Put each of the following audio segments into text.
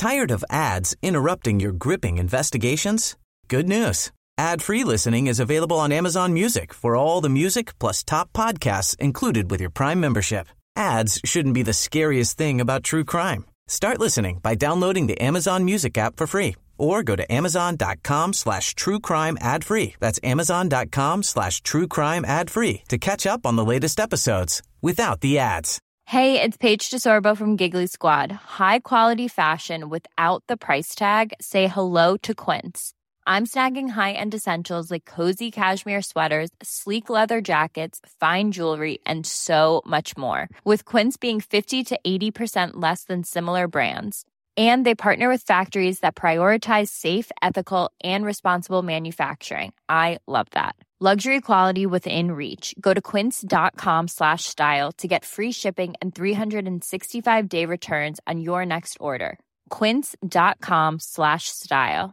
Tired of ads interrupting your gripping investigations? Good news. Ad-free listening is available on Amazon Music for all the music plus top podcasts included with your Prime membership. Ads shouldn't be the scariest thing about true crime. Start listening by downloading the Amazon Music app for free or go to amazon.com/truecrime ad-free. That's amazon.com/truecrime ad-free to catch up on the latest episodes without the ads. Hey, it's Paige DeSorbo from Giggly Squad. High quality fashion without the price tag. Say hello to Quince. I'm snagging high-end essentials like cozy cashmere sweaters, sleek leather jackets, fine jewelry, and so much more. With Quince being 50 to 80% less than similar brands. And they partner with factories that prioritize safe, ethical, and responsible manufacturing. I love that. Luxury quality within reach. Go to quince.com/style to get free shipping and 365-day returns on your next order. Quince.com/style.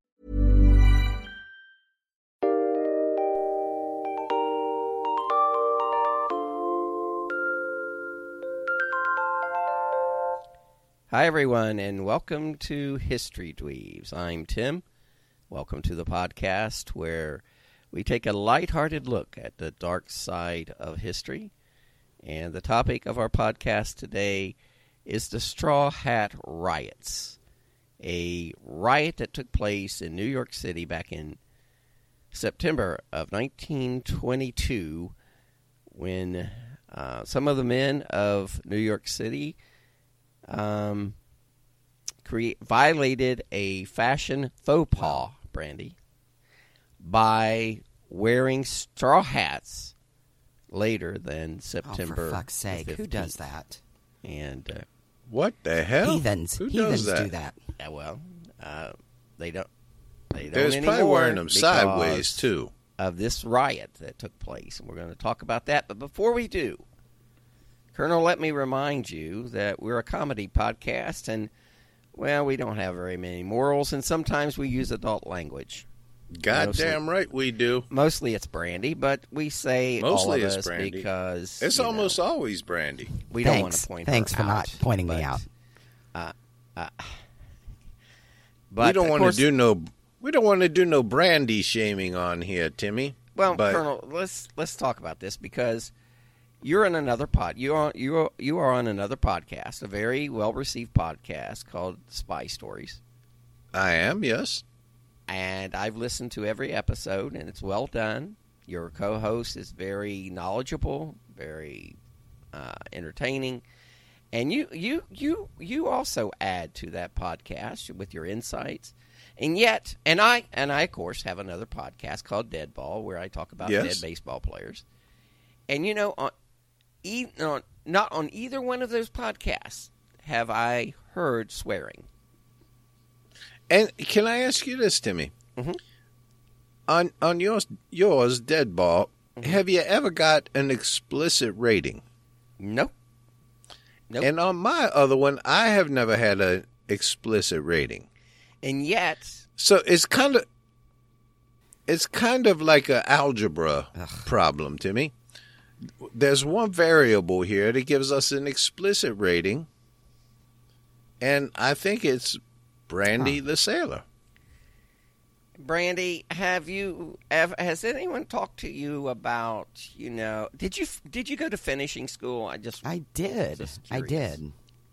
Hi, everyone, and welcome to History Dweebs. I'm Tim. Welcome to the podcast where we take a lighthearted look at the dark side of history. And the topic of our podcast today is the Straw Hat Riots, a riot that took place in New York City back in September of 1922 when some of the men of New York City violated a fashion faux pas, Brandy, by wearing straw hats later than September. Oh, for fuck's sake, 15th. Who does that? And what the hell? Heathens. Who Heathens does that? do that. yeah, well, they don't. They There's don't probably anymore wearing them because sideways too. of this riot that took place, and we're going to talk about that. But before we do, Colonel, let me remind you that we're a comedy podcast, and, well, we don't have very many morals, and sometimes we use adult language. Goddamn right we do. Mostly it's Brandy, but we say Mostly all of it's us Brandy. because It's almost always Brandy. we don't want to point Thanks her for out, not pointing me out. But we don't of want course- to do no. We don't want to do no Brandy shaming on here, Timmy. Well, but Colonel, let's talk about this because you're in another you are on another podcast, a very well received podcast called Spy Stories. I am, yes. And I've listened to every episode, and it's well done. Your co-host is very knowledgeable, very entertaining, and you also add to that podcast with your insights. And yet, and I of course have another podcast called Dead Ball where I talk about dead baseball players. And not on either one of those podcasts have I heard swearing. And can I ask you this, Timmy? Mm-hmm. On yours, Dead Ball, have you ever got an explicit rating? Nope. And on my other one, I have never had an explicit rating. And yet, So it's kind of like an algebra problem, Timmy. There's one variable here that gives us an explicit rating, and I think it's Brandy the Sailor. Brandy, has anyone talked to you about, did you go to finishing school? I did. I did.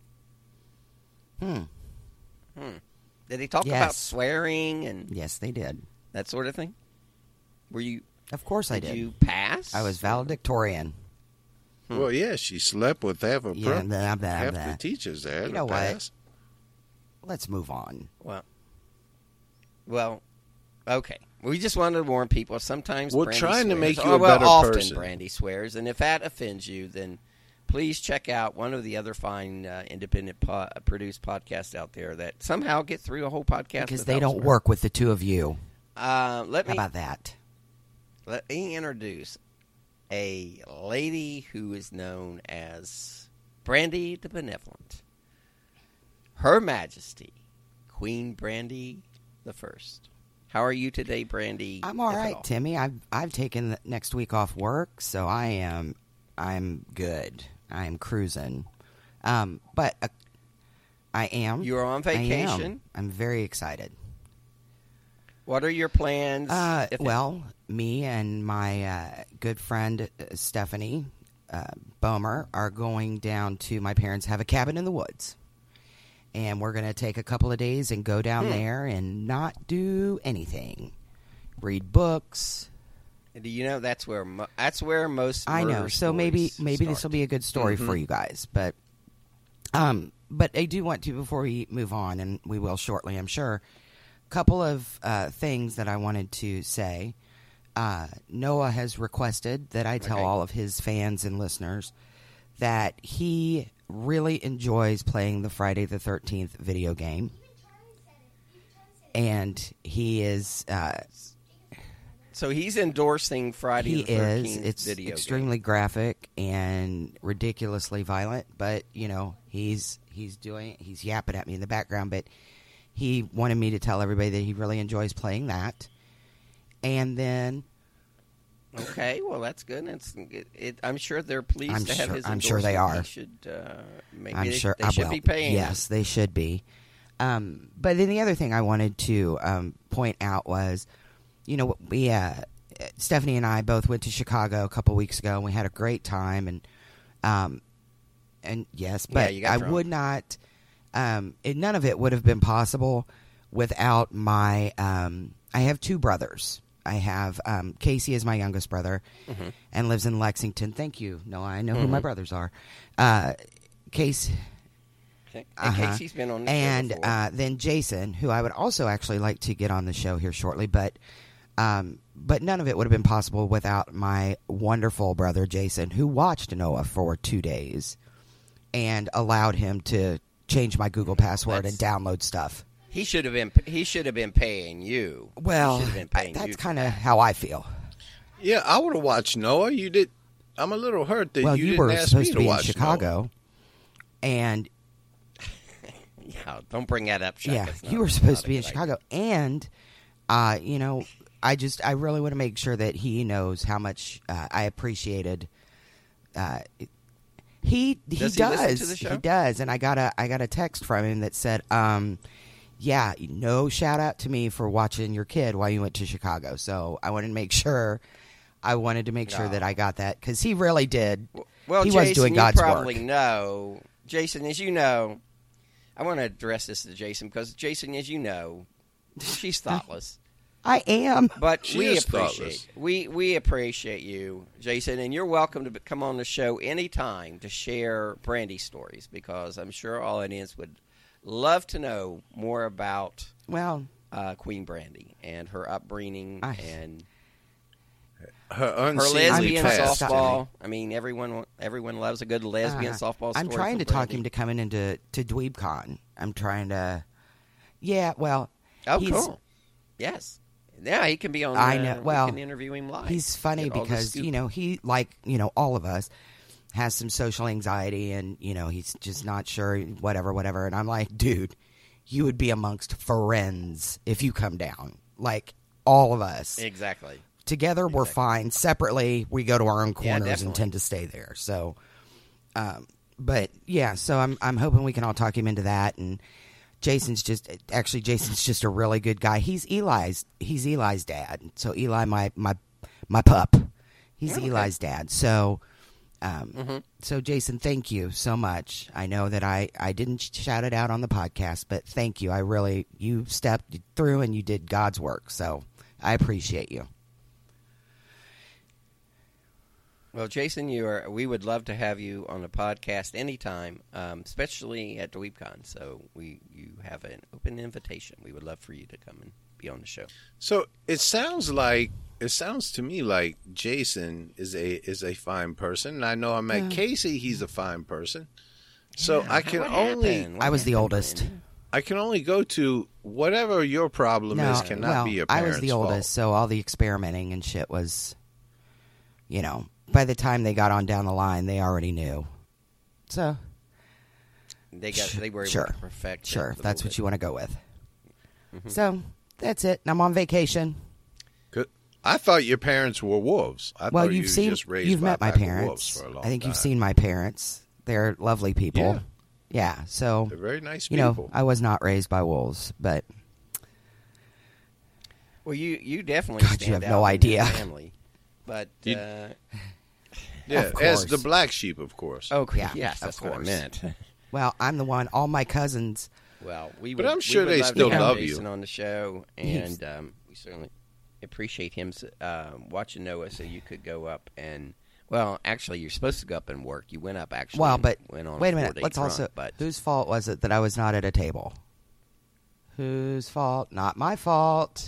Did he talk about swearing and Yes, they did. that sort of thing? Were you? Of course I Did did. you pass? I was valedictorian. Well, yeah, she slept with half of Yeah, blah, blah, half blah. the teachers there. You know what? Let's move on. Well, okay. We just wanted to warn people. Sometimes We're Brandy trying to swears. make you a better often person. Brandy swears, and if that offends you, then please check out one of the other fine independent produced podcasts out there that somehow get through a whole podcast Because they without don't swearing. work with the two of you. How How about that? Let me introduce a lady who is known as Brandy the Benevolent. Her Majesty, Queen Brandy the First. How are you today, Brandy? I'm all if at right, Timmy. I've taken the next week off work, so I'm good. I'm cruising. But I am. You're on I am. vacation. I'm very excited. What are your plans? Well, me and my good friend Stephanie Bomer are going down to my parents have a cabin in the woods. And we're going to take a couple of days and go down there and not do anything. Read books. Do you know that's where most I know. murder So maybe stories this will start. be a good story for you guys. But I do want to, before we move on, and we will shortly, I'm sure, couple of things that I wanted to say. Noah has requested that I tell all of his fans and listeners that he really enjoys playing the Friday the 13th video game. And he is... so he's endorsing Friday the 13th It's video extremely game. graphic and ridiculously violent, but, he's yapping at me in the background, but he wanted me to tell everybody that he really enjoys playing that. And then... Okay, well, that's good. I'm sure they're pleased to have his endorsement. I'm sure they are. He should, I'm sure they should be paying. Yes, they should be. But then the other thing I wanted to point out was, we Stephanie and I both went to Chicago a couple weeks ago, and we had a great time. And yes, but you got I drunk. would not. None of it would have been possible without my. I have two brothers. I have Casey is my youngest brother, and lives in Lexington. Thank you, Noah. I know who my brothers are. Casey. Okay. And Casey's been on the show and before. then Jason, who I would also actually like to get on the show here shortly, but none of it would have been possible without my wonderful brother Jason, who watched Noah for 2 days and allowed him to change my Google password and download stuff. He should have been paying you. Well, He should have been paying that's you kind of how I feel. Yeah, I would have watched Noah. You did. I'm a little hurt that Well, you you didn't were ask supposed me to be in watch Chicago, Noah. and Yeah, don't bring that up, Chuck. yeah, That's you not- were supposed not to be a in good Chicago, and I really want to make sure that he knows how much I appreciated. He Does does. he listen to the show? He does, and I got a text from him that said, "Yeah, no shout out to me for watching your kid while you went to Chicago." So I wanted to make sure. That I got that because he really did. Well, he Jason, was doing God's you probably work. know. Jason, as you know, I want to address this to Jason because, Jason, as you know, she's thoughtless. I am. But She we is appreciate thoughtless. we appreciate you, Jason, and you're welcome to come on the show anytime to share Brandy stories because I'm sure our audience would love to know more about Well, Queen Brandy and her upbringing and Her her unseemly lesbian past. softball. I mean, everyone loves a good lesbian softball story. I'm trying to from talk Brandy. him to coming into DweebCon. I'm trying to. Yeah, well. Oh, he's, cool. Yes. Yeah, he can be on. I know. Well, we can interview him live. He's funny Get all the because scoop. he all of us has some social anxiety and he's just not sure whatever. And I'm like, dude, you would be amongst friends if you come down. Like all of us. Exactly. Together, we're fine. Separately, we go to our own corners and definitely. tend to stay there. So, but yeah, so I'm hoping we can all talk him into that. And Jason's just a really good guy. He's Eli's dad. So Eli, my pup, he's Eli's dad. So, so Jason, thank you so much. I know that I didn't shout it out on the podcast, but thank you. You stepped through and you did God's work. So I appreciate you. Well, Jason, we would love to have you on the podcast anytime, especially at DweebCon. So you have an open invitation. We would love for you to come and be on the show. So it sounds to me like Jason is a fine person. And I know I met Casey; he's a fine person. So I can What only happened? I was the What oldest. happened? I can only go to whatever your problem is. Cannot be your I parents' was the oldest, fault. so all the experimenting and shit was, by the time they got on down the line, they already knew. So They were able sure, to perfect. sure, it if a that's little what you want to go with. Mm-hmm. So that's it. I'm on vacation. Good. I thought your parents were wolves. I Well, thought you've you were just raised you've by met my a pack of parents. wolves for a long I think you've time. seen my parents. They're lovely people. Yeah, so They're very nice you people. know, I was not raised by wolves, but Well, you definitely God, stand you have out no in idea. your family. But You- yeah, of as course. the black sheep, of course. Yeah, yes, of that's what I course. meant. well, I'm the one. All my cousins. Well, we But would, I'm sure we would they love still to have love you. Jason on the show, and we certainly appreciate him watching Noah. So you could go up and, well, actually, you're supposed to go up and work. You went up actually. Well, and but went on wait a a minute. 4-day Let's trunk, also. But Whose fault was it that I was not at a table? Whose fault? Not my fault.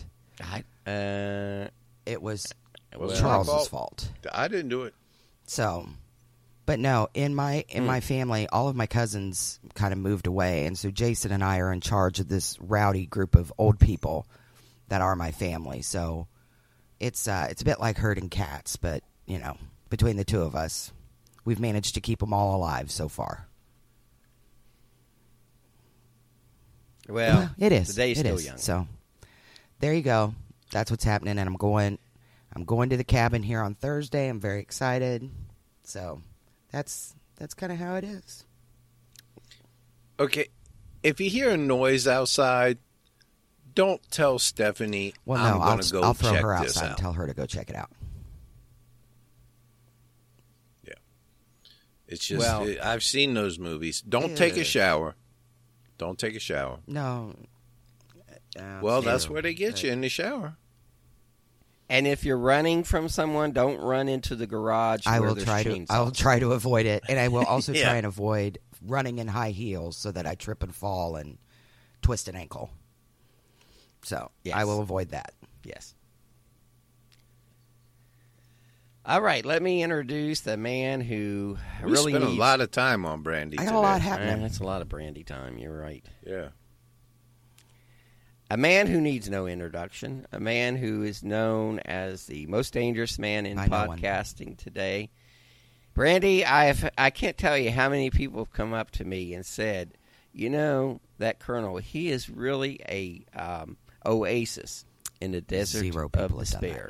It was Was it my Charles's fault? fault. I didn't do it. So, but no, in my family, all of my cousins kind of moved away, and so Jason and I are in charge of this rowdy group of old people that are my family. So it's a bit like herding cats, but you know, between the two of us, we've managed to keep them all alive so far. well, It is. The day's It still is. young. So there you go. That's what's happening, and I'm going to the cabin here on Thursday. I'm very excited. So that's kind of how it is. Okay, if you hear a noise outside, don't tell Stephanie Well, I'm no, going to go I'll throw check her this outside and out. tell her to go check it out. It's just, Well- I've seen those movies. Don't take a shower. Don't take a shower. No. Well, that's where they get you, in the shower. And if you're running from someone, don't run into the garage. I where will there's try to. chainsaws. I'll try to avoid it, and I will also Yeah. try and avoid running in high heels so that I trip and fall and twist an ankle. So Yes. I will avoid that. Yes. All right, let me introduce the man who We really spent needs. a lot of time on Brandy I got today. a lot happening. That's a lot of brandy time. You're right. Yeah. A man who needs no introduction. A man who is known as the most dangerous man in I know one. podcasting today. Brandy, I can't tell you how many people have come up to me and said, you know, that Colonel, he is really a oasis in the desert Zero of people have done despair.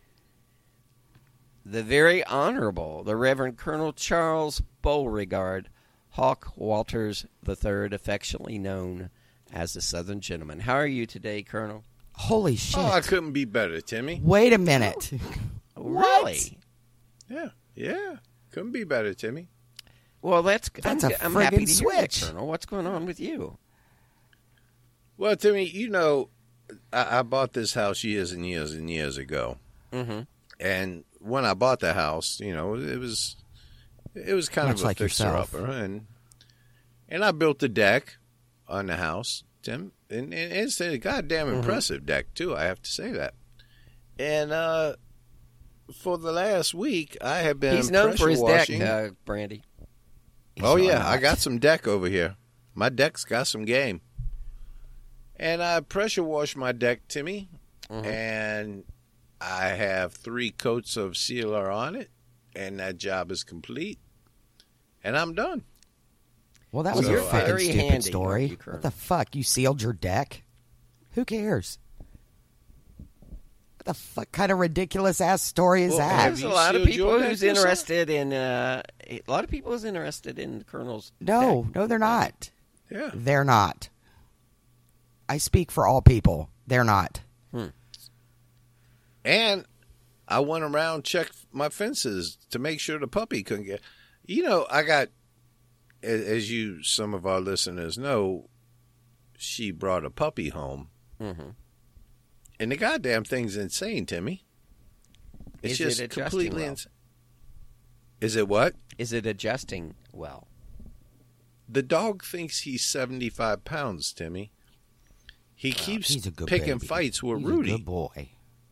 The very Honorable, the Reverend Colonel Charles Beauregard Hawk Walters III, affectionately known as the Southern Gentleman. How are you today, Colonel? Holy shit! Oh, I couldn't be better, Timmy. Wait a minute. Really? Yeah. Couldn't be better, Timmy. Well, That's I'm a happy friggin' to hear that, switch. Colonel. What's going on with you? Well, Timmy, you know, I bought this house years and years and years ago. Mm-hmm. And when I bought the house, you know, it was kind Much of a like yourself. fixer-upper. And I built the deck on the house, Tim. And it's a goddamn impressive deck, too, I have to say that. And for the last week, I have been He's known for his deck, pressure-washing. Brandy. Oh, He's yeah, not. I got some deck over here. My deck's got some game. And I pressure washed my deck, Timmy, and I have 3 coats of sealer on it, and that job is complete, and I'm done. Well, that was So, a fucking very stupid handy, story. aren't you, Colonel? What the fuck? You sealed your deck? Who cares? What the fuck kind of ridiculous ass story is Well, that? There's a you lot of sealed people your who's deck, sir? interested in. A lot of people is interested in the Colonel's. No, deck. no, they're not. Yeah. They're not. I speak for all people. They're not. And I went around, checked my fences to make sure the puppy couldn't get. You know, I got, as you, some of our listeners know, she brought a puppy home. Mm-hmm. And the goddamn thing's insane, Timmy. It's Is it just adjusting completely well? insane. Is it what? Is it adjusting well? The dog thinks he's 75 pounds, Timmy. He keeps He's a good picking baby. fights with He's Rudy. a good boy.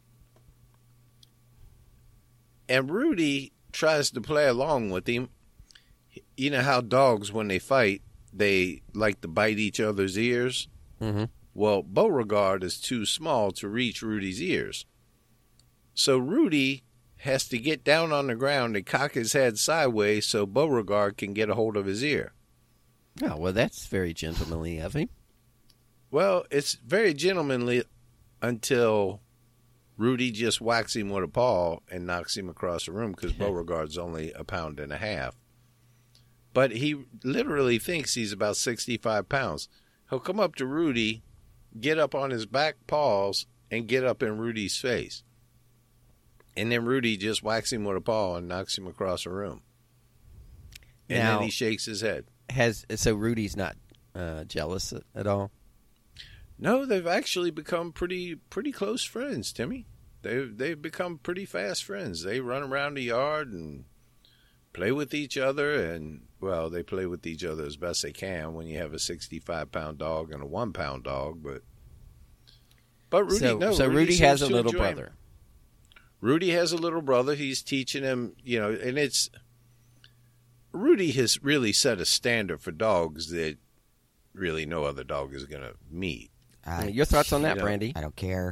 And Rudy tries to play along with him. You know how dogs, when they fight, they like to bite each other's ears? Mm-hmm. Well, Beauregard is too small to reach Rudy's ears. So Rudy has to get down on the ground and cock his head sideways so Beauregard can get a hold of his ear. Oh, well, that's very gentlemanly of him. Well, it's very gentlemanly until Rudy just whacks him with a paw and knocks him across the room because Beauregard's only 1.5 pounds. but he literally thinks he's about 65 pounds. He'll come up to Rudy, get up on his back paws, and get up in Rudy's face. And then Rudy just whacks him with a paw and knocks him across the room. And Now, then he shakes his head. So Rudy's not jealous at all? No, they've actually become pretty close friends, Timmy. They've become pretty fast friends. They run around the yard and play with each other, and well, they play with each other as best they can when you have a 65-pound dog and a 1-pound dog. But Rudy, so Rudy seems has a to little enjoy him. brother. Rudy has a little brother. He's teaching him, and it's Rudy has really set a standard for dogs that really no other dog is going to meet. Your thoughts on that, Brandy? I don't care.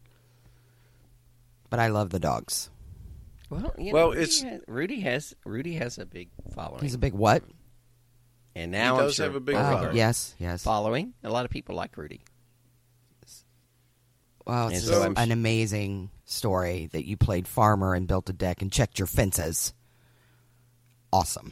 But I love the dogs. Well, Rudy has a big following. He's a big what? And now he I'm does sure have a big following. Yes. Following. A lot of people like Rudy. Well, it's an amazing story that you played farmer and built a deck and checked your fences. Awesome.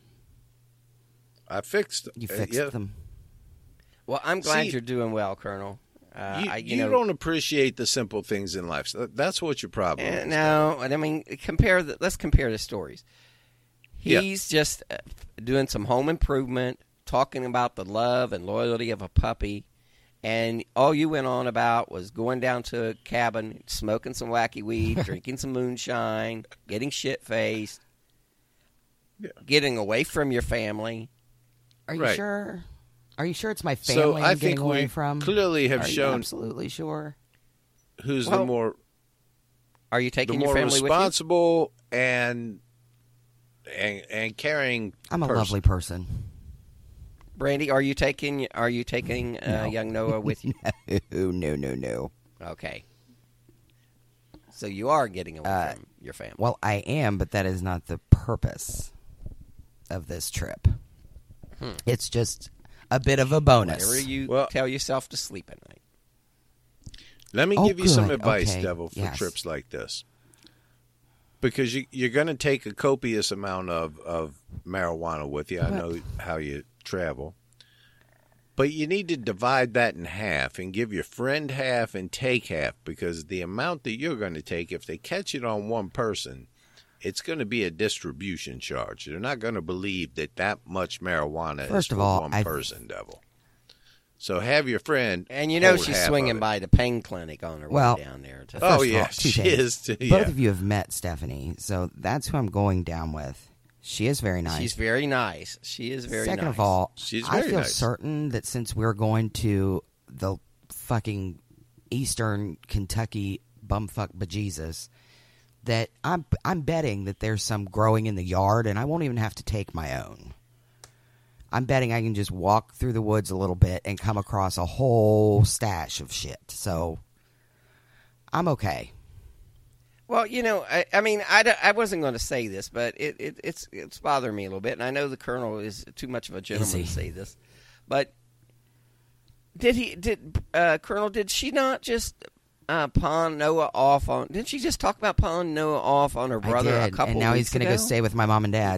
I fixed them. You fixed them. Well, I'm glad you're doing well, Colonel. You don't appreciate the simple things in life. So that's what your problem is. No, I mean, let's compare the stories. He's just doing some home improvement, talking about the love and loyalty of a puppy, and all you went on about was going down to a cabin, smoking some wacky weed, drinking some moonshine, getting shit-faced, getting away from your family. Are you sure? Are you sure it's my family I'm getting away from? Clearly have shown. You absolutely sure. Who's the more? Are you taking the your more family responsible and caring? I'm a lovely person. Brandy, are you taking young Noah with you? No. Okay. So you are getting away from your family. Well, I am, but that is not the purpose of this trip. It's just a bit of a bonus. Whenever you tell yourself to sleep at night. Let me give you some advice, okay. Devil, for trips like this. Because you're going to take a copious amount of marijuana with you. I know how you travel. But you need to divide that in half and give your friend half and take half, because the amount that you're going to take, if they catch it on one person, it's going to be a distribution charge. They're not going to believe that much marijuana is for one person, Devil. So have your friend. And she's swinging by the pain clinic on her way down there. She is. Both of you have met Stephanie, so that's who I'm going down with. She is very nice. She's very nice. She is very nice. Second of all, I feel nice. certain that since we're going to the fucking Eastern Kentucky bumfuck bejesus, that I'm betting that there's some growing in the yard, and I won't even have to take my own. I'm betting I can just walk through the woods a little bit and come across a whole stash of shit. So I'm okay. Well, I wasn't going to say this, but it's bothering me a little bit, and I know the Colonel is too much of a gentleman to say this, but Colonel, did she not just pawn Noah off on? Didn't she just talk about pawning Noah off on her brother a couple? And now he's going to go stay with my mom and dad.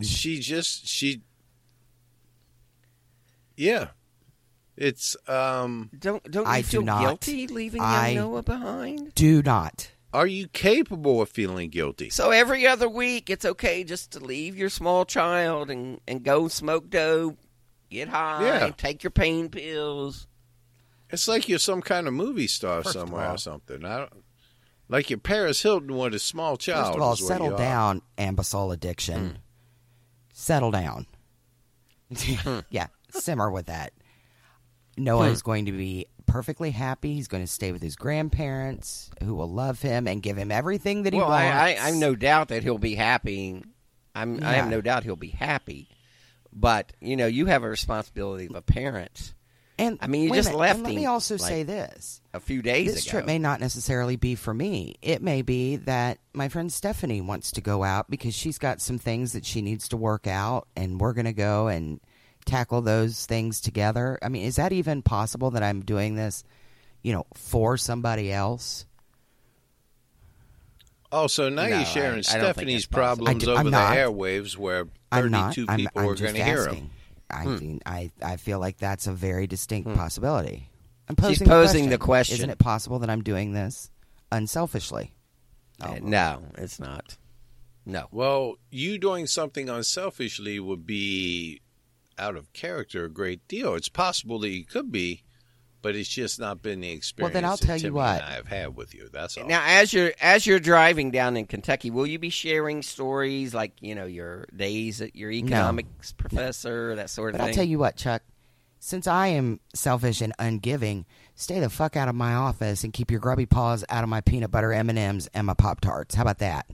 Yeah. It's don't you feel guilty leaving young Noah behind? Do not. Are you capable of feeling guilty? So every other week, it's okay just to leave your small child and go smoke dope, get high, take your pain pills. It's like you're some kind of movie star somewhere or something. Like your Paris Hilton with a small child. First of all, settle down, Ambisol addiction. Settle down. Yeah, simmer with that. Noah is going to be perfectly happy. He's going to stay with his grandparents, who will love him and give him everything that he wants. I have no doubt that he'll be happy. I have no doubt he'll be happy. But, you have a responsibility of a parent. And I mean, you just left him. Let me also say this. A few days ago. This trip may not necessarily be for me. It may be that my friend Stephanie wants to go out because she's got some things that she needs to work out, and we're going to go and tackle those things together. I mean, is that even possible that I'm doing this, for somebody else? Oh, so now you're sharing Stephanie's problems over the airwaves, where I'm not. 32 I'm people are just going to hear asking. him. I mean, I feel like that's a very distinct possibility. I'm She's posing posing the question. Isn't it possible that I'm doing this unselfishly? No, it's not. No. Well, you doing something unselfishly would be out of character a great deal. It's possible that you could be, but it's just not been the experience then I'll that tell you Timmy what. and I have had with you. That's all. Now, as you're driving down in Kentucky, will you be sharing stories like, your days at your economics professor, that sort of But thing? I'll tell you what, Chuck. Since I am selfish and ungiving, stay the fuck out of my office and keep your grubby paws out of my peanut butter M&Ms and my Pop-Tarts. How about that?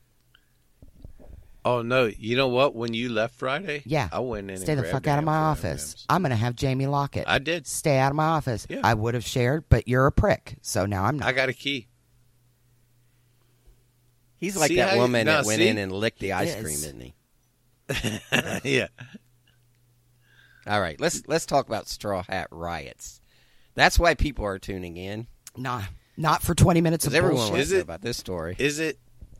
Oh, no. You know what? When you left Friday, Yeah. I went in Stay and the grabbed fuck a out of my handful office. M&Ms. I'm going to have Jamie lock it. I did. Stay out of my office. Yeah. I would have shared, but you're a prick. So now I'm not. I got a key. He's like See that how you- woman now, that went see? in and licked the ice Yes. cream, isn't he? Yeah. All right, let's talk about Straw Hat riots. That's why people are tuning in, Nah, not for 20 minutes of because everyone bullshit. wants Is to know it? about this story. Is it?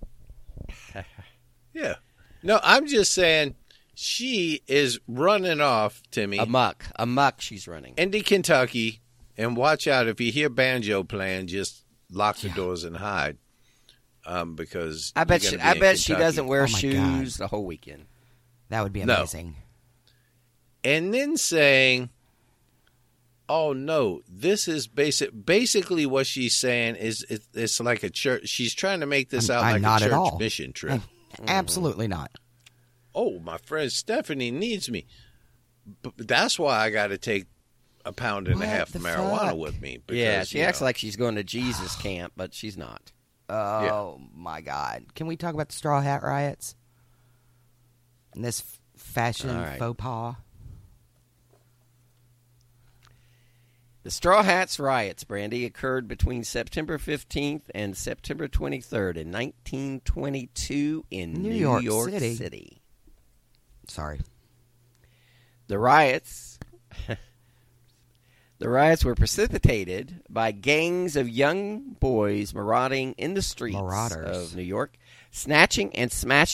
Yeah. No, I'm just saying she is running off, Timmy, Amok she's running. into Kentucky, and watch out if you hear banjo playing, just lock the doors and hide. Because I bet you're gonna be in she Kentucky. doesn't wear Oh, my shoes the whole weekend. That would be No. amazing. And then saying, "Oh no, this is basically what she's saying is it's like a church. She's trying to make this out I'm like not a at church all. mission trip. Absolutely not. Oh, my friend Stephanie needs me. But that's why I got to take a pound and a What half the of marijuana fuck? with me. Because, Yeah, she you acts know, like she's going to Jesus camp, but she's not. Oh, my God. Can we talk about the Straw Hat riots? And this fashion All right. faux pas? The Straw Hats riots, Brandy, occurred between September 15th and September 23rd in 1922 in New York York City. City. Sorry. The riots were precipitated by gangs of young boys marauding in the streets Marauders. of New York, snatching and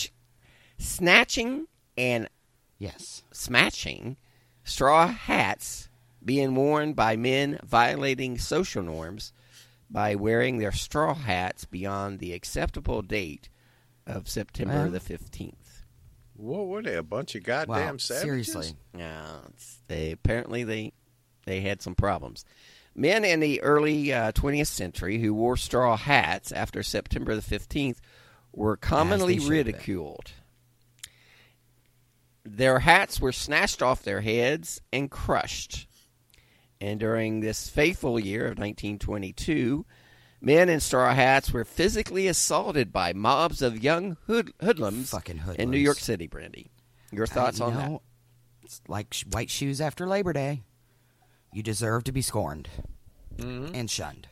Yes. smashing straw hats being worn by men violating social norms by wearing their straw hats beyond the acceptable date of September Well. the 15th. what were they? A bunch of goddamn Wow, savages? seriously. Now, apparently they had some problems. Men in the early 20th century who wore straw hats after September the 15th were commonly should have been. ridiculed. Their hats were snatched off their heads and crushed. And during this fateful year of 1922, men in straw hats were physically assaulted by mobs of young hoodlums Fucking hoodlums. in New York City, Brandy. Your thoughts You on that? know, it's like white shoes after Labor Day. You deserve to be scorned and shunned.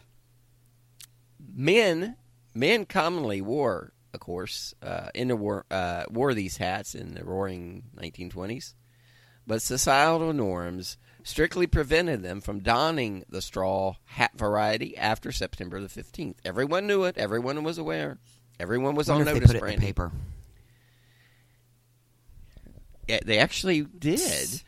Men commonly wore, of course, wore these hats in the roaring 1920s, but societal norms strictly prevented them from donning the straw hat variety after September the 15th. Everyone knew it. Everyone was aware. Everyone was on Wonder if notice, they put it in Brandy. the paper. Yeah, they actually did.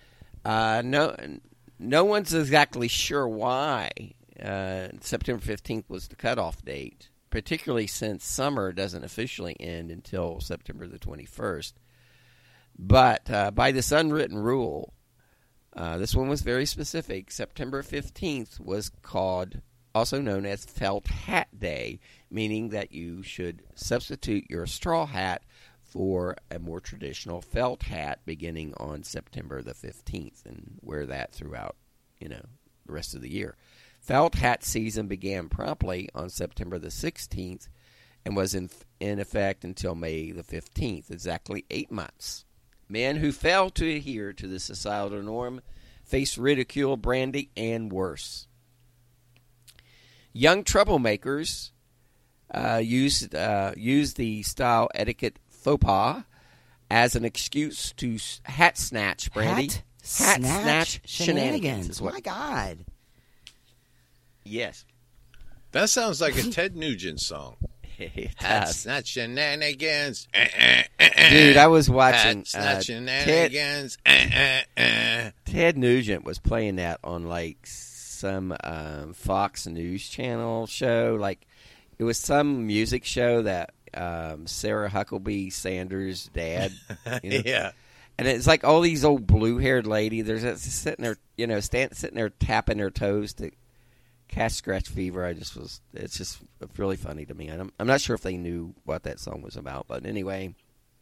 No one's exactly sure why September 15th was the cutoff date, particularly since summer doesn't officially end until September the 21st. But by this unwritten rule, this one was very specific. September 15th was also known as Felt Hat Day, meaning that you should substitute your straw hat for a more traditional felt hat beginning on September the 15th and wear that throughout, the rest of the year. Felt hat season began promptly on September the 16th and was in effect until May the 15th, exactly 8 months. Men who failed to adhere to the societal norm faced ridicule, Brandy, and worse. Young troublemakers used the style etiquette faux pas as an excuse to hat snatch, Brandy. Hat snatch shenanigans. is what- My God. Yes. That sounds like a Ted Nugent song. It That's does. not shenanigans. Dude, I was watching That's not shenanigans. Ted Nugent was playing that on like some Fox News Channel show. Like it was some music show that Sarah Huckabee Sanders' dad. Yeah. And it's like all these old blue-haired lady. They're just sitting there, sitting there tapping their toes to catch scratch fever. It's just really funny to me. I'm not sure if they knew what that song was about, but anyway.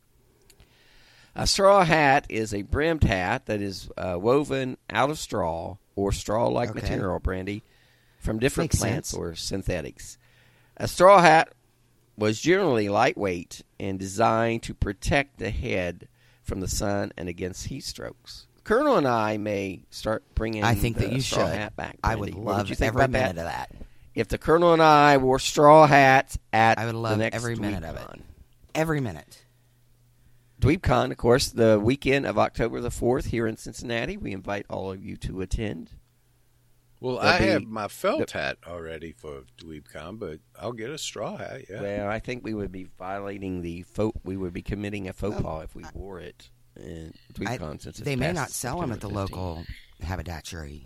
A straw hat is a brimmed hat that is woven out of straw or straw-like material, Brandy, from different Makes plants sense. or synthetics. A straw hat was generally lightweight and designed to protect the head from the sun and against heat strokes. Colonel and I may start bringing I think that the you straw should. hat back. I Brandy. would What love you think every about minute of that. If the Colonel and I wore straw hats at I would the love next every minute of it. DweebCon. Every minute. DweebCon, of course, the weekend of October the 4th here in Cincinnati. We invite all of you to attend. Well, There'll I be- have my felt hat already for DweebCon, but I'll get a straw hat, yeah. Well, I think we would be violating we would be committing a faux pas if we wore it in DweebCon since it's They may past not sell them at the September 15th. local haberdashery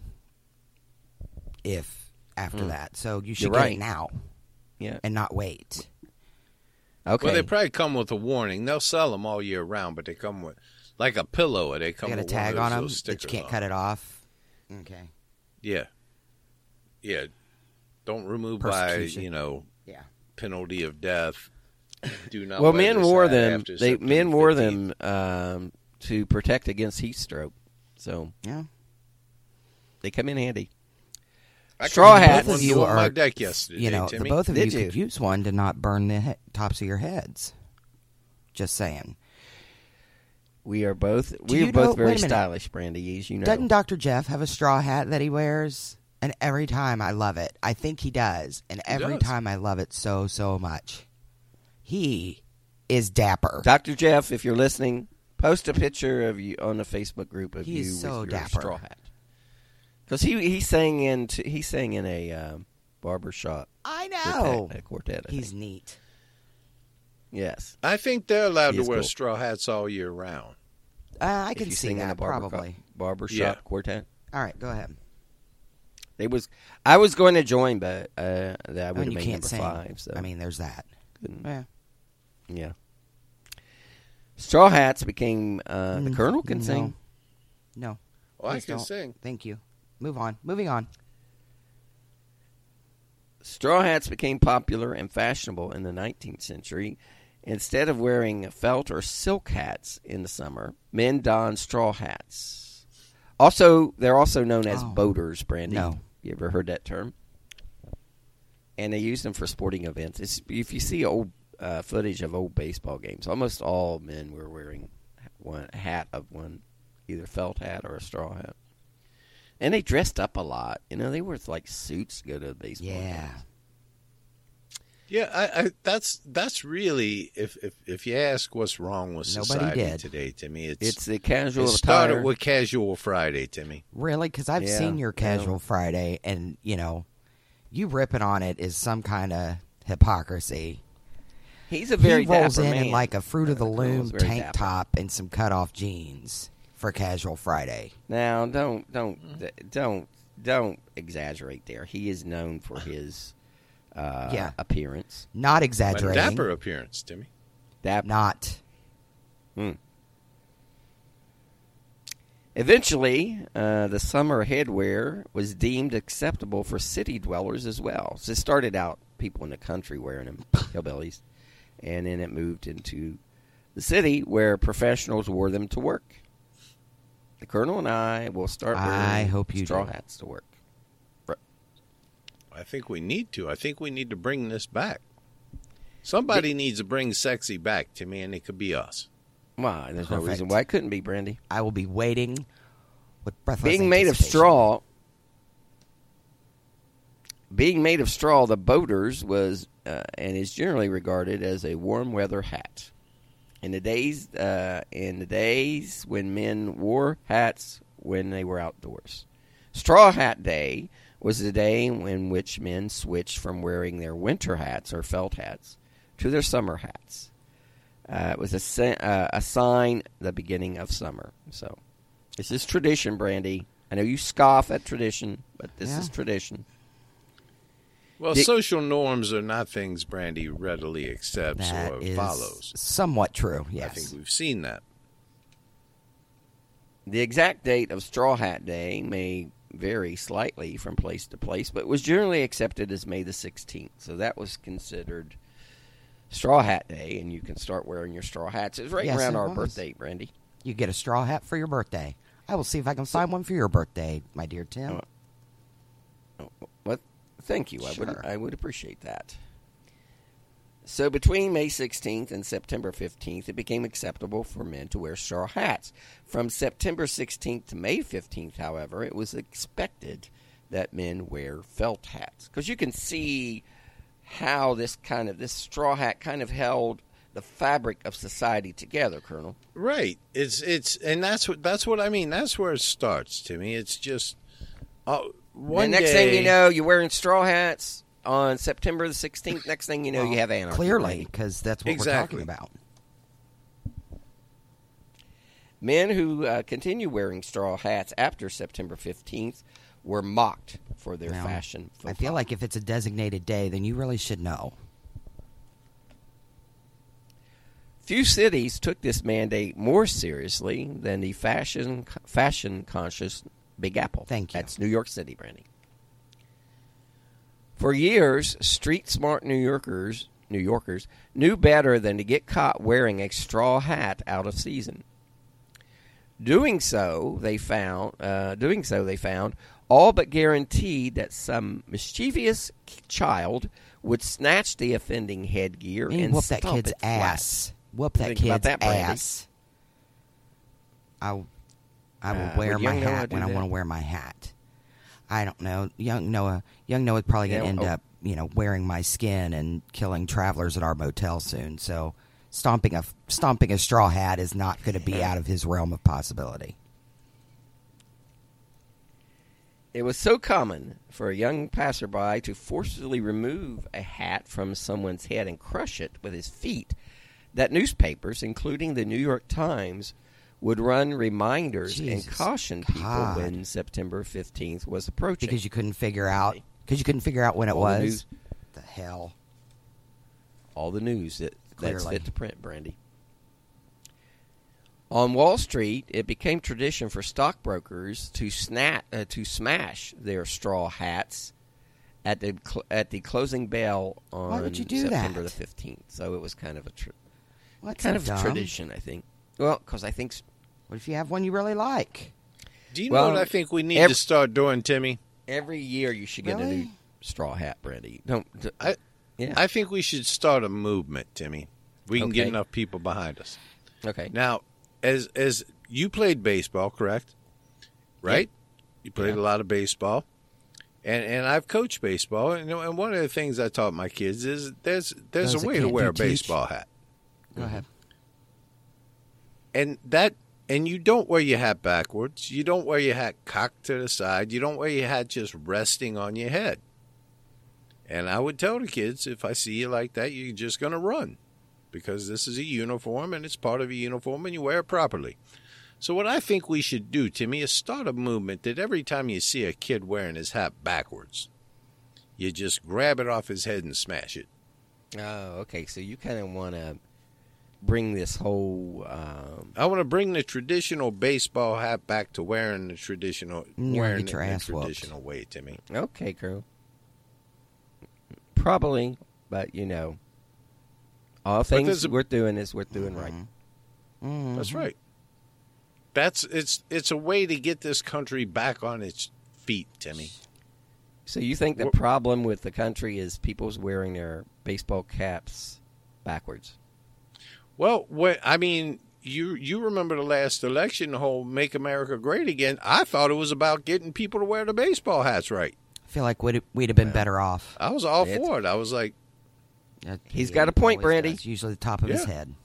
if after that. So you should You're get right. it now Yeah. and not wait. Okay. Well, they probably come with a warning. They'll sell them all year round, but they come with, like a pillow, or they come They got a with one of tag those on them little that stickers you can't on cut it off. Okay. Yeah. Yeah. Don't remove Persecution. by, Yeah. penalty of death. Do not well, wear men this wore hat them. after Men September wore 15th. them to protect against heat stroke. So Yeah. they come in handy. I Straw couldn't hats. put one Both of you on my are- deck yesterday, You know, Timmy. the both of Did you you? could use one to not burn the tops of your heads. Just saying. We are both you know- both very wait a minute. stylish, Brandy, as you know. Doesn't Dr. Jeff have a straw hat that he wears? And every time I love it. I think he does. And every does. time I love it so, so much. He is dapper. Dr. Jeff, if you're listening, post a picture of you on the Facebook group of He is you so with your dapper. straw hat. Because he sang in a barbershop I know. quartet. I He's think. neat. Yes. I think they're allowed He to is wear cool. straw hats all year round. I If can you see sing in a that, probably. barbershop Yeah. quartet. All right, go ahead. I was going to join, but that I would mean, have you made can't number sing. 5. So I mean, there's that. couldn't- Yeah. yeah. Straw hats became the Colonel can no. sing. No. Well, I please can don't. sing. Thank you. Move on. Moving on. Straw hats became popular and fashionable in the 19th century. Instead of wearing felt or silk hats in the summer, men donned straw hats. They're also known as boaters, Brandy. No. You ever heard that term? And they use them for sporting events. If you see old footage of old baseball games, almost all men were wearing a hat of one, either felt hat or a straw hat. And they dressed up a lot. They wore like suits to go to the baseball Yeah. games. Yeah, that's really if you ask what's wrong with Nobody society did. today, Timmy, It's the casual it started attire. with Casual Friday, Timmy. Really? Because I've Yeah, seen your yeah. Casual Friday, and, you ripping on it is some kind of hypocrisy. He's a very he rolls dapper in man. in like a Fruit of the Colonel's Loom very tank dapper. top and some cut-off jeans for Casual Friday. Now, don't exaggerate there. He is known for his appearance. Not But exaggerating. dapper appearance, Timmy. Dapper. Not. Eventually, the summer headwear was deemed acceptable for city dwellers as well. So it started out people in the country wearing them, hillbillies, and then it moved into the city where professionals wore them to work. The Colonel and I will start wearing I hope you straw do. hats to work. I think we need to. I think we need to bring this back. Somebody needs to bring sexy back, Timmy, and it could be us. Why? There's no Perfect. reason why it couldn't be, Brandy. I will be waiting with breathless Being made of anticipation. straw, the boaters was and is generally regarded as a warm weather hat. In the days when men wore hats when they were outdoors, Straw Hat Day was the day in which men switched from wearing their winter hats or felt hats to their summer hats. It was a sign the beginning of summer. So this is tradition, Brandy. I know you scoff at tradition, but this is tradition. Well, social norms are not things Brandy readily accepts or follows. Somewhat true, yes. I think we've seen that. The exact date of Straw Hat Day may vary slightly from place to place, but was generally accepted as May the 16th. So that was considered Straw Hat Day, and you can start wearing your straw hats. It's right around our birthday, Brandy. You get a straw hat for your birthday. I will see if I can find one for your birthday, my dear Tim. What? Thank you. Sure. I would appreciate that. So between May 16th and September 15th, it became acceptable for men to wear straw hats. From September 16th to May 15th, however, it was expected that men wear felt hats. Because you can see how this straw hat kind of held the fabric of society together, Colonel. Right. And that's what I mean. That's where it starts, Timmy. It's just The next thing you know, you're wearing straw hats on September the 16th. Next thing you know, you have anarchy. Clearly, because that's what we're talking about. Men who continue wearing straw hats after September 15th were mocked for their fashion. I feel like if it's a designated day, then you really should know. Few cities took this mandate more seriously than the fashion-conscious Big Apple. Thank you. That's New York City, Brandy. For years, street-smart New Yorkers knew better than to get caught wearing a straw hat out of season. Doing so, they found, all but guaranteed that some mischievous child would snatch the offending headgear and whoop stomp that kid's it flat. ass. Whoop that kid's ass. I will wear my hat when I want to wear my hat. I don't know. Young Noah's probably going to end up, wearing my skin and killing travelers at our motel soon. So stomping a straw hat is not going to be out of his realm of possibility. It was so common for a young passerby to forcibly remove a hat from someone's head and crush it with his feet that newspapers, including the New York Times, would run reminders and caution people when September 15th was approaching. Because you couldn't figure out when it was. The hell. All the news that's fit to print, Brandy. On Wall Street, it became tradition for stockbrokers to smash their straw hats at the closing bell on September the 15th. So it was kind of a tradition, I think. Well, because I think. What if you have one you really like? Do you know what I think we need to start doing, Timmy? Every year you should get a new straw hat, Brandy. I think we should start a movement, Timmy. We can get enough people behind us. Okay. Now, as you played baseball, correct? Right? Yeah. You played a lot of baseball. And I've coached baseball. And one of the things I taught my kids is there's a way to wear a baseball hat. Go ahead. And you don't wear your hat backwards. You don't wear your hat cocked to the side. You don't wear your hat just resting on your head. And I would tell the kids, if I see you like that, you're just going to run. Because this is a uniform, and it's part of a uniform, and you wear it properly. So what I think we should do, Timmy, is start a movement that every time you see a kid wearing his hat backwards, you just grab it off his head and smash it. Oh, okay. So you kind of want to bring this whole... I want to bring the traditional baseball hat back to wearing the traditional way, Timmy. Okay, Colonel. Probably, but all things worth doing is worth doing right. Mm-hmm. That's right. It's a way to get this country back on its feet, Timmy. So you think the problem with the country is people's wearing their baseball caps backwards? Well, you remember the last election, the whole "Make America Great Again." I thought it was about getting people to wear the baseball hats right. I feel like we'd have been better off. I was all for it. I was like, he's got a point, Brandy. It's usually the top of his head.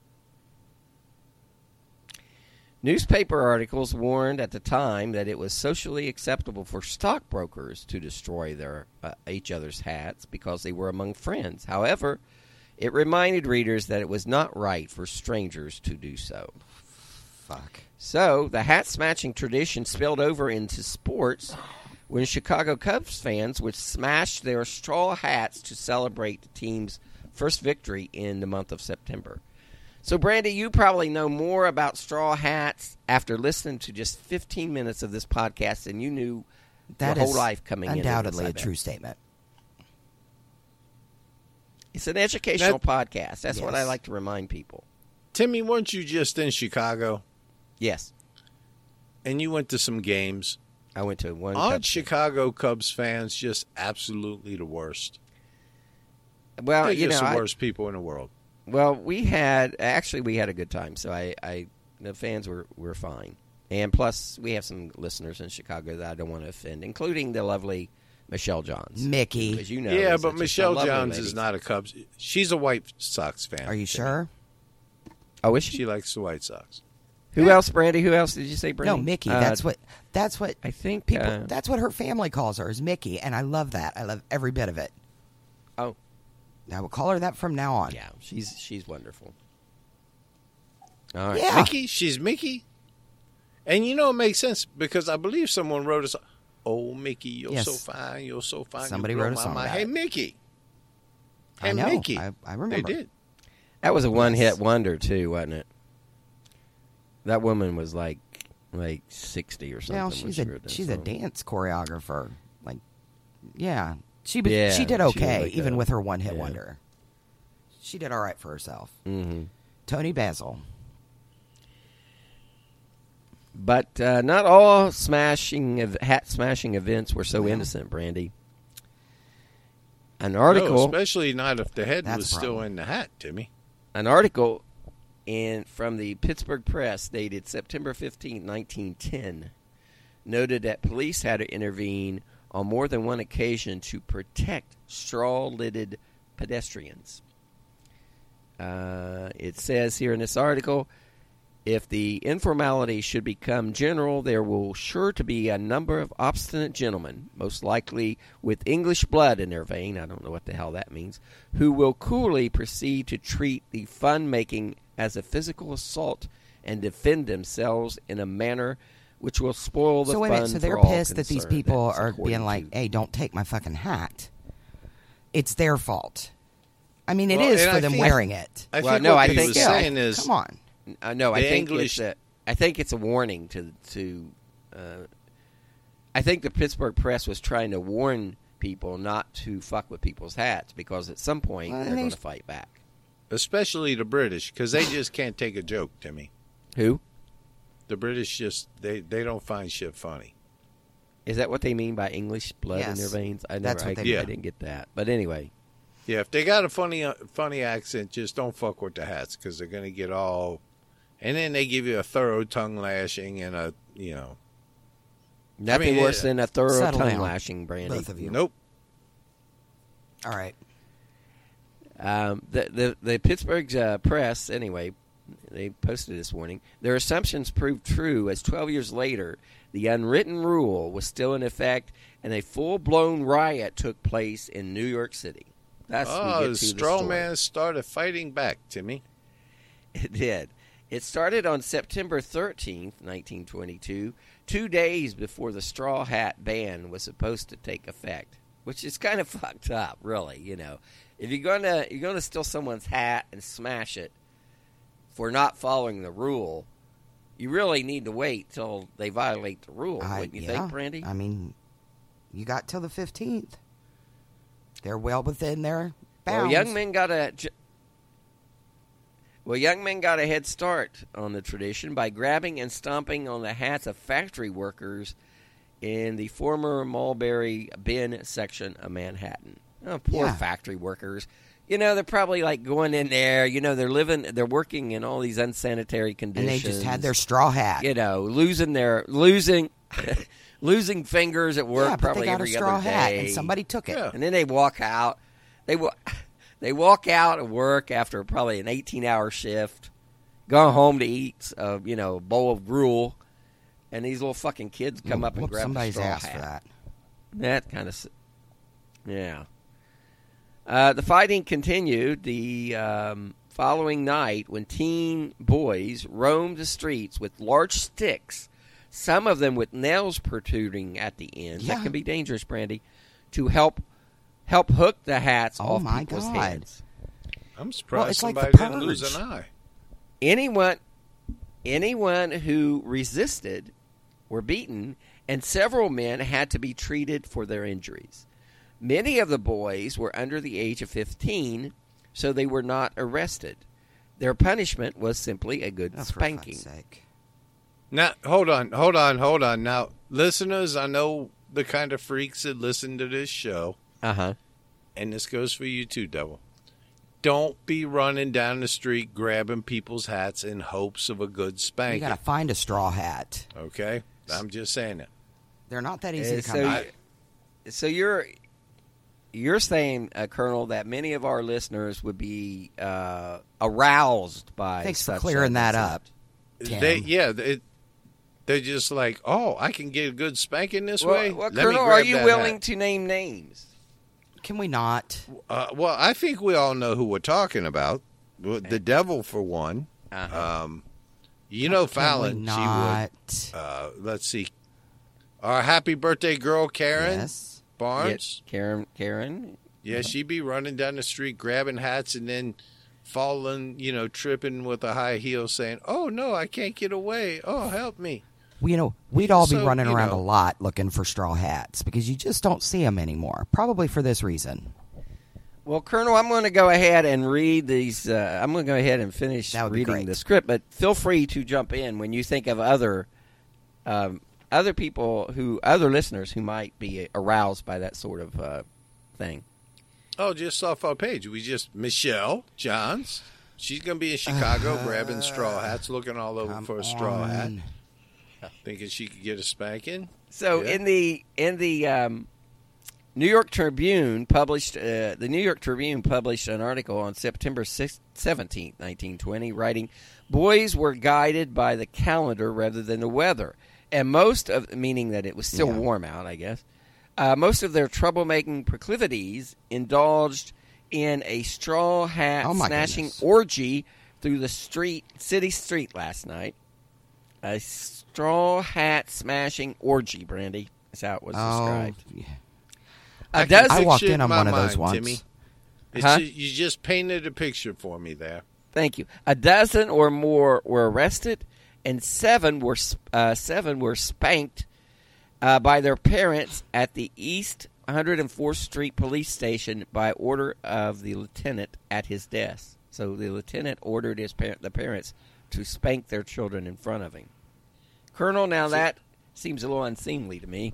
Newspaper articles warned at the time that it was socially acceptable for stockbrokers to destroy each other's hats because they were among friends. However, It reminded readers that it was not right for strangers to do so. Fuck. So, the hat-smashing tradition spilled over into sports when Chicago Cubs fans would smash their straw hats to celebrate the team's first victory in the month of September. So, Brandy, you probably know more about straw hats after listening to just 15 minutes of this podcast than you knew That your is whole life coming into this, undoubtedly I a bet. true statement. It's an educational podcast. That's what I Yes. like to remind people. Timmy, weren't you just in Chicago Yes, and you went to some games? I went to one. Aren't Cubs game. Chicago Cubs fans just absolutely the worst? Well, They're you just know, the worst people in the world. well, we had a good time. So the fans were fine, and plus we have some listeners in Chicago that I don't want to offend, including the lovely Michelle Johns. Mickey. As you know, Yeah, is but just a Michelle lovely Johns lady. is not a Cubs. She's a White Sox fan. Are you sure? Oh, is she? She likes the White Sox. Who else, Brandy? Who else did you say, Brandy? No, Mickey. That's what I think. people. That's what her family calls her, is Mickey, and I love that. I love every bit of it. Oh, I will call her that from now on. yeah, she's wonderful. All right. Yeah. Mickey? She's Mickey? And you know it makes sense because I believe someone wrote us, "Oh, Mickey, you're Yes. so fine. You're so fine. Somebody you blow wrote a my song mind." about Hey, it. Mickey. I Hey, know. Mickey. I They remember. did. That was a one-hit Yes. wonder too, wasn't it? That woman was like 60 or something. Well, when she's she wrote that a song. dance choreographer. Like, yeah, she Yeah, she did she okay, was like even a- with her one-hit yeah. wonder. She did all right for herself. Mhm. Tony Basil. But not all hat smashing events were so innocent, Brandy. An article. No, especially not if the head That's was a still problem. in the hat, Timmy. An article from the Pittsburgh Press dated September 15, 1910, noted that police had to intervene on more than one occasion to protect straw-lidded pedestrians. It says here in this article, if the informality should become general, there will sure to be a number of obstinate gentlemen, most likely with English blood in their vein, I don't know what the hell that means, who will coolly proceed to treat the fun-making as a physical assault and defend themselves in a manner which will spoil the So wait a fun minute. So for they're all pissed that these concerned. people That's are according being like, to- "Hey, don't take my fucking hat." It's their fault. I mean, it Well, is and for I them think- wearing it. I Well, think no, what I he think was yeah. saying is, Come on. No, I The think English- it's a warning to. I think the Pittsburgh Press was trying to warn people not to fuck with people's hats because at some point Well, they're they- going to fight back. especially the British, because they just can't take a joke, Timmy. Who The British just, they don't find shit funny. is that? What they mean by English blood in Yes. their veins? That's what they mean. I didn't get that, but anyway, Yeah, if they got a funny accent, just don't fuck with the hats because they're going to get all... And then they give you a thorough tongue lashing and a, nothing mean, worse than a thorough Settle tongue down, lashing, Brandy. both of you. Nope. All right. The Pittsburgh Press, anyway, they posted this warning. Their assumptions proved true as 12 years later, the unwritten rule was still in effect and a full-blown riot took place in New York City. That's we Oh, get the to straw story. man started fighting back, Timmy. It did. It started on September 13th, 1922, 2 days before the straw hat ban was supposed to take effect, which is kind of fucked up, really, you know. If you're gonna steal someone's hat and smash it for not following the rule, you really need to wait till they violate the rule, wouldn't you think, Brandy? I mean, you got till the 15th. They're well within their bounds. Well, young men got a head start on the tradition by grabbing and stomping on the hats of factory workers in the former Mulberry Bend section of Manhattan. Oh, poor Yeah. factory workers. You know, they're probably like going in there, you know, they're working in all these unsanitary and conditions. they just had their straw hat. you know, losing losing fingers at work yeah, but probably they got every a straw other hat, day. and somebody took it. Yeah. And then they walk out. They walk out of work after probably an 18-hour shift, go home to eat a bowl of gruel, and these little fucking kids come up and Whoop grab somebody's the straw ass hat. for that. That kind of, yeah. The fighting continued the following night when teen boys roamed the streets with large sticks, some of them with nails protruding at the ends. Yeah. That can be dangerous, Brandy, to help hook the hats off my people's God. heads. I'm surprised it's like somebody the didn't lose Purge. an eye. Anyone who resisted were beaten, and several men had to be treated for their injuries. Many of the boys were under the age of 15, so they were not arrested. Their punishment was simply a good Oh, for spanking. fuck's sake. Now, hold on. Now, listeners, I know the kind of freaks that listen to this show, Uh-huh. and this goes for you too, Devil. Don't be running down the street grabbing people's hats in hopes of a good You spanking. got to find a straw hat. Okay? I'm just saying that. They're not that easy to come so, by. so you're saying, Colonel, that many of our listeners would be aroused by Thanks for such clearing a that incident. up. They're just like, oh, I can get a good spanking this Well, way. well, Let me Colonel, grab are you that willing hat. to name names? Can we not? Well, I think we all know who we're talking about. The Devil, for one. Uh-huh. Fallon. Can we not? She would. Let's see. Our happy birthday girl, Karen Yes. Barnes. Yeah, Karen. Yeah, she'd be running down the street grabbing hats and then falling, tripping with a high heel saying, oh, no, I can't get away. Oh, help me. Well, we'd all be So, running around know. a lot looking for straw hats because you just don't see them anymore. Probably for this reason. Well, Colonel, I'm going to go ahead and read these. I'm going to go ahead and finish That would be reading great. the script, but feel free to jump in when you think of other listeners who might be aroused by that sort of thing. Oh, just off our page. Michelle Johns. She's going to be in Chicago grabbing straw hats, looking all over Come for a straw hat, on. thinking she could get a spanking. So Yeah. in the New York Tribune published an article on September 17th, 1920, writing, "Boys were guided by the calendar rather than the weather, and meaning that it was still Yeah. warm out, I guess. Most of their troublemaking proclivities indulged in a straw hat Oh, my snatching goodness. orgy through the city street last night. A straw hat smashing orgy, Brandy, is how it was described. yeah. A can dozen, I walked picture it in on my one of those mind, once. Timmy. Huh? You just painted a picture for me there. Thank you. A dozen or more were arrested, and seven were spanked by their parents at the East 104th Street Police Station by order of the lieutenant at his desk. So the lieutenant ordered the parents to spank their children in front of him. Colonel, now that seems a little unseemly to me.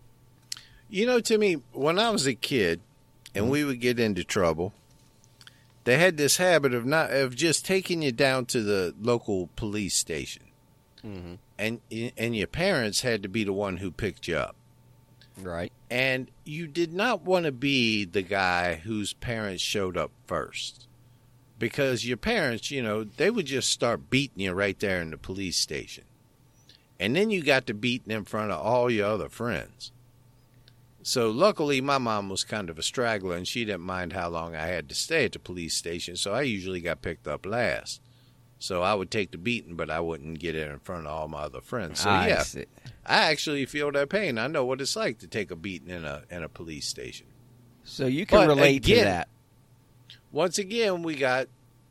Timmy, when I was a kid and we would get into trouble, they had this habit of just taking you down to the local police station. Mm-hmm. And your parents had to be the one who picked you up. Right. And you did not want to be the guy whose parents showed up first. Because your parents, they would just start beating you right there in the police station. And then you got to beating in front of all your other friends. So luckily my mom was kind of a straggler and she didn't mind how long I had to stay at the police station. So I usually got picked up last. So I would take the beating, but I wouldn't get in front of all my other friends. So I yeah, see. I actually feel that pain. I know what it's like to take a beating in a police station. So you can But relate to again- that. Once again, we got,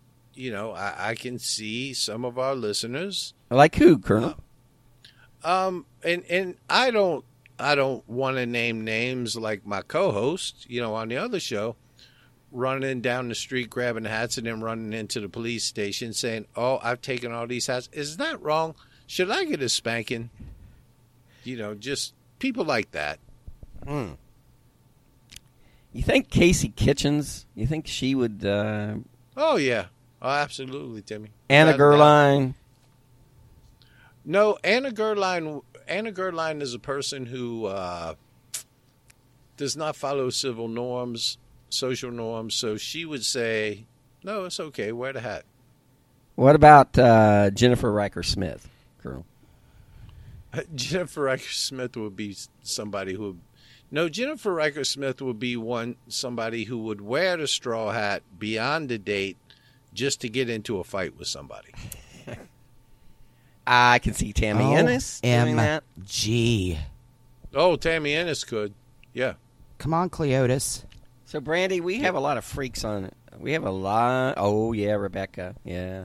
I can see some of our listeners. Like who, Colonel? And I don't want to name names like my co-host, on the other show, running down the street grabbing hats and then running into the police station saying, "Oh, I've taken all these hats." Is that wrong? Should I get a spanking? Just people like that. You think Casey Kitchens? You think she would? Oh yeah, oh absolutely, Timmy. Anna Without a doubt. Gerline. No, Anna Gerline. Anna Gerline is a person who does not follow civil norms, social norms. So she would say, "No, it's okay. Wear the hat." What about Jennifer Riker Smith, Colonel? Jennifer Riker Smith would be somebody who would No, Jennifer Riker Smith would be somebody who would wear the straw hat beyond the date just to get into a fight with somebody. I can see Tammy Ennis doing that. OMG. Oh, Tammy Ennis could. Yeah. Come on, Cleotis. So, Brandy, we have a lot of freaks on it. We have a lot. Oh, yeah, Rebecca. Yeah.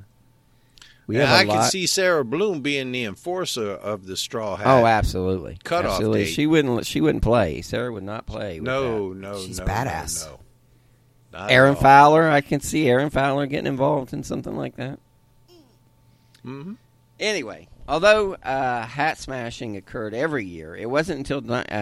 I can see Sarah Bloom being the enforcer of the straw hat. Oh, absolutely. Cutoff absolutely. date. She wouldn't play. Sarah would not play. No. She's badass. No. Aaron Fowler. I can see Aaron Fowler getting involved in something like that. Mm-hmm. Anyway, although hat smashing occurred every year, it wasn't until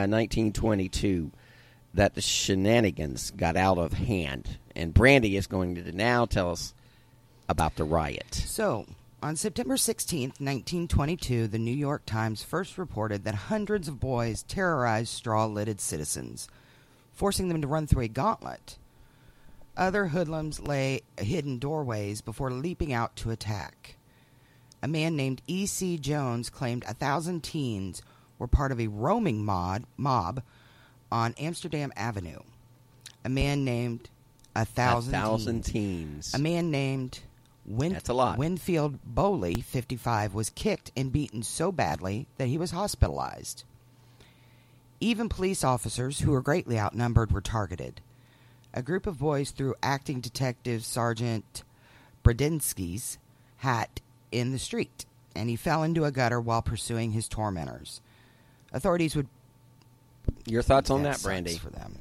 1922 that the shenanigans got out of hand. And Brandy is going to now tell us about the riot. So, on September 16th, 1922, the New York Times first reported that hundreds of boys terrorized straw-lidded citizens, forcing them to run through a gauntlet. Other hoodlums lay hidden doorways before leaping out to attack. A man named E.C. Jones claimed 1,000 teens were part of a roaming mob on Amsterdam Avenue. A man named 1,000 teens. A man named That's a lot. Winfield Bowley, 55, was kicked and beaten so badly that he was hospitalized. Even police officers, who were greatly outnumbered, were targeted. A group of boys threw acting detective Sergeant Bradinsky's hat in the street, and he fell into a gutter while pursuing his tormentors. Authorities would... Your thoughts on that, Brandy? For them.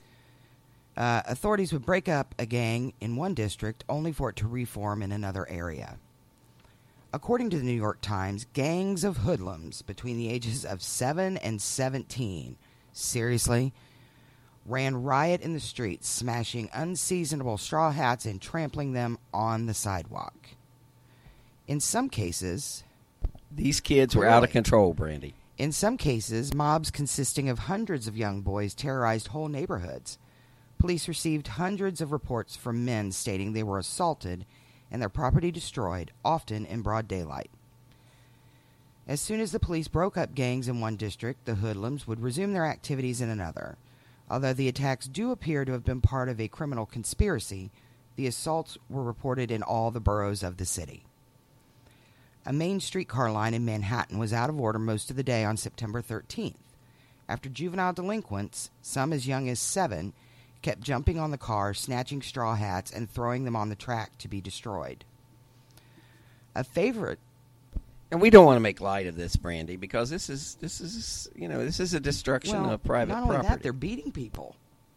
Authorities would break up a gang in one district only for it to reform in another area. According to the New York Times, gangs of hoodlums between the ages of 7 and 17, seriously, ran riot in the streets, smashing unseasonable straw hats and trampling them on the sidewalk. In some cases... These kids were out of control, Brandy. In some cases, mobs consisting of hundreds of young boys terrorized whole neighborhoods. Police received hundreds of reports from men stating they were assaulted and their property destroyed, often in broad daylight. As soon as the police broke up gangs in one district, the hoodlums would resume their activities in another. Although the attacks do appear to have been part of a criminal conspiracy, the assaults were reported in all the boroughs of the city. A main streetcar line in Manhattan was out of order most of the day on September 13th. After juvenile delinquents, some as young as 7, kept jumping on the car, snatching straw hats, and throwing them on the track to be destroyed. A favorite... And we don't want to make light of this, Brandy, because this is a destruction of private property. Not only that, they're beating people.